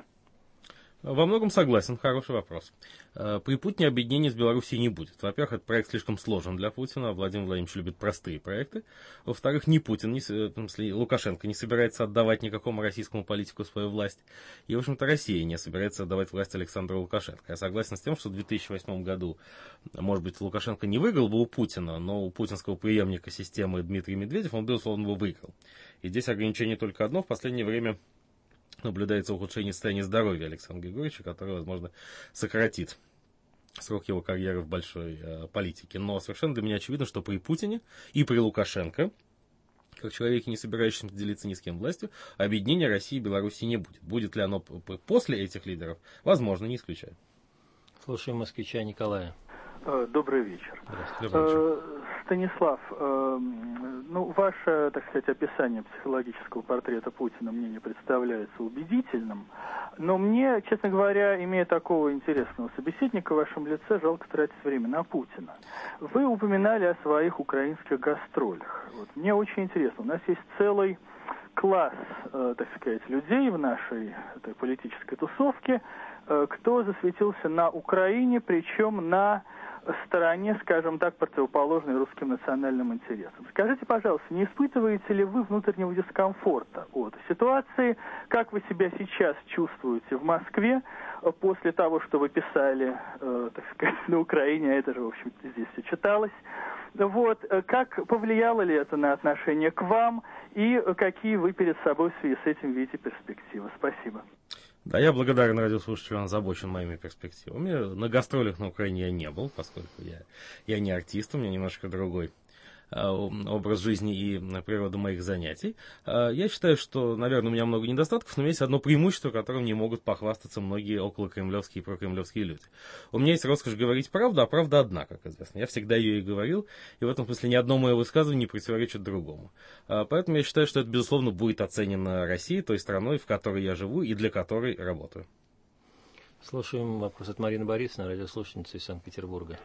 Во многом согласен, хороший вопрос. При Путине объединения с Белоруссией не будет. Во-первых, этот проект слишком сложен для Путина, Владимир Владимирович любит простые проекты. Во-вторых, ни Путин, ни Лукашенко не собирается отдавать никакому российскому политику свою власть. И, в общем-то, Россия не собирается отдавать власть Александру Лукашенко. Я согласен с тем, что в 2008 году, может быть, Лукашенко не выиграл бы у Путина, но у путинского преемника системы Дмитрий Медведев он, безусловно, бы выиграл. И здесь ограничение только одно. В последнее время наблюдается ухудшение состояния здоровья Александра Григорьевича, которое, возможно, сократит срок его карьеры в большой политике. Но совершенно для меня очевидно, что при Путине и при Лукашенко, как человеке, не собирающемся делиться ни с кем властью, объединения России и Беларуси не будет. Будет ли оно после этих лидеров? Возможно, не исключаю. Слушаем москвича Николая. Добрый вечер. Добрый вечер. Станислав, ваше, так сказать, описание психологического портрета Путина мне не представляется убедительным, но мне, честно говоря, имея такого интересного собеседника в вашем лице, жалко тратить время на Путина. Вы упоминали о своих украинских гастролях. Вот, мне очень интересно, у нас есть целый класс, так сказать, людей в нашей этой политической тусовке, кто засветился на Украине, причем на стороне, скажем так, противоположной русским национальным интересам. Скажите, пожалуйста, не испытываете ли вы внутреннего дискомфорта от ситуации? Как вы себя сейчас чувствуете в Москве после того, что вы писали, так сказать, на Украине, а это же, в общем-то, здесь все читалось? Вот, как повлияло ли это на отношение к вам и какие вы перед собой в связи с этим видите перспективы? Спасибо. Да, я благодарен радиослушателю, он озабочен моими перспективами. На гастролях на Украине я не был, поскольку я не артист, у меня немножко другой образ жизни и природа моих занятий. Я считаю, что, наверное, у меня много недостатков, но есть одно преимущество, которым не могут похвастаться многие околокремлевские и прокремлевские люди. У меня есть роскошь говорить правду, а правда одна, как известно. Я всегда ее и говорил, и в этом смысле ни одно мое высказывание не противоречит другому. Поэтому я считаю, что это, безусловно, будет оценено Россией, той страной, в которой я живу и для которой работаю. Слушаем вопрос от Марины Борисовны, радиослушательницы из Санкт-Петербурга.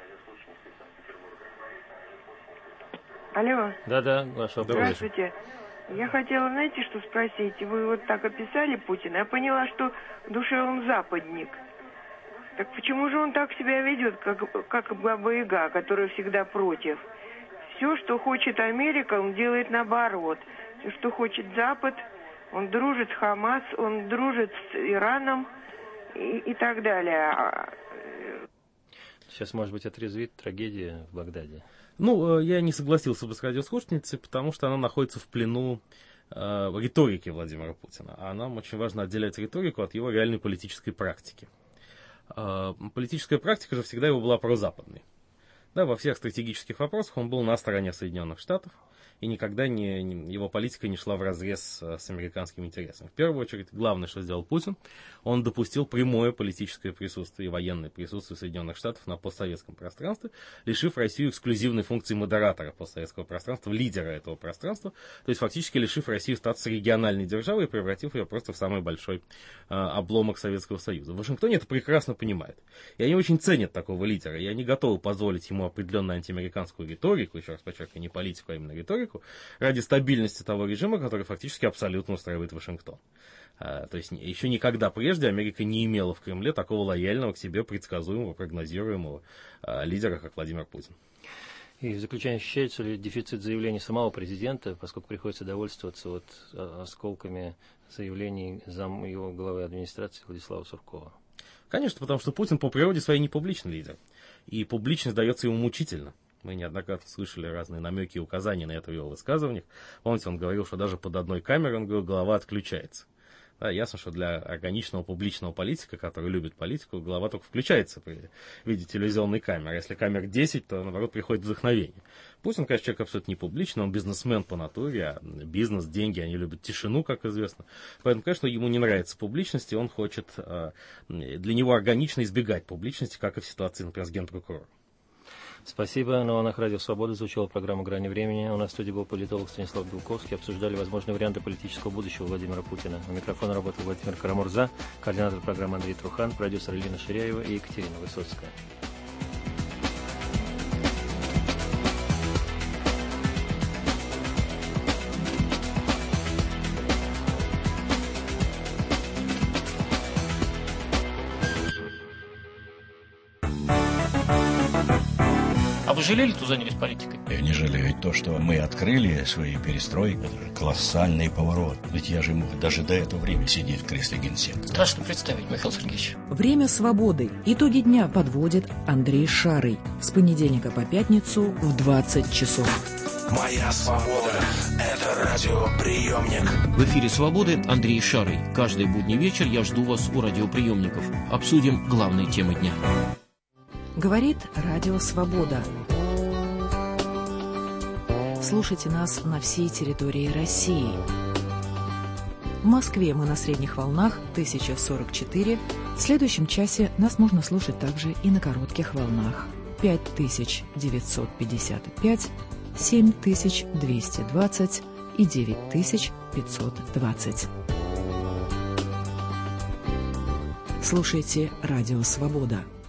Алло. Да, ваш вопрос. Здравствуйте. Я хотела, знаете, что спросить? Вы вот так описали Путина. Я поняла, что в душе он западник. Так почему же он так себя ведет, как Баба-Яга, которая всегда против? Все, что хочет Америка, он делает наоборот. Все, что хочет Запад, он дружит с Хамас, он дружит с Ираном и так далее. Сейчас, может быть, отрезвит трагедия в Багдаде. Я не согласился бы с радиослушательницей, потому что она находится в плену риторики Владимира Путина. А нам очень важно отделять риторику от его реальной политической практики. Политическая практика же всегда его была прозападной. Да, во всех стратегических вопросах он был на стороне Соединенных Штатов, и никогда его политика не шла вразрез с американским интересом. В первую очередь, главное, что сделал Путин, он допустил прямое политическое присутствие и военное присутствие Соединенных Штатов на постсоветском пространстве, лишив Россию эксклюзивной функции модератора постсоветского пространства, лидера этого пространства, то есть фактически лишив Россию статуса региональной державы и превратив ее просто в самый большой обломок Советского Союза. В Вашингтоне это прекрасно понимают. И они очень ценят такого лидера, и они готовы позволить ему определенную антиамериканскую риторику, еще раз подчеркиваю, не политику, а именно риторику, ради стабильности того режима, который фактически абсолютно устраивает Вашингтон. То есть еще никогда прежде Америка не имела в Кремле такого лояльного к себе, предсказуемого, прогнозируемого лидера, как Владимир Путин. И в заключение, ощущается ли дефицит заявлений самого президента, поскольку приходится довольствоваться вот осколками заявлений зам его главы администрации Владислава Суркова? Конечно, потому что Путин по природе своей не публичный лидер. И публичность дается ему мучительно. Мы неоднократно слышали разные намеки и указания на это в его высказываниях. Помните, он говорил, что даже под одной камерой, он говорил, голова отключается. Да, ясно, что для органичного публичного политика, который любит политику, голова только включается при виде телевизионной камеры. Если камер 10, то, наоборот, приходит вдохновение. Путин, конечно, человек абсолютно не публичный, он бизнесмен по натуре, а бизнес, деньги, они любят тишину, как известно. Поэтому, конечно, ему не нравится публичность, и он хочет, для него органично избегать публичности, как и в ситуации, например, с генпрокурором. Спасибо. На волнах Радио Свобода звучала программа «Грани времени». У нас в студии был политолог Станислав Белковский. Обсуждали возможные варианты политического будущего Владимира Путина. У микрофона работал Владимир Карамурза, координатор программы Андрей Трухан, продюсер Элина Ширяева и Екатерина Высоцкая. Вы жалели, что занялись политикой? Я не жалею. То, что мы открыли свои перестройки, это же колоссальный поворот. Ведь я же мог даже до этого времени сидеть в кресле генсека. Страшно представить, Михаил Сергеевич. Время свободы. Итоги дня подводит Андрей Шарый. С понедельника по пятницу в 20 часов. Моя свобода – это радиоприемник. В эфире «Свободы» Андрей Шарый. Каждый будний вечер я жду вас у радиоприемников. Обсудим главные темы дня. Говорит Радио Свобода. Слушайте нас на всей территории России. В Москве мы на средних волнах 1044. В следующем часе нас можно слушать также и на коротких волнах 5955, 7220 и 9520. Слушайте Радио Свобода.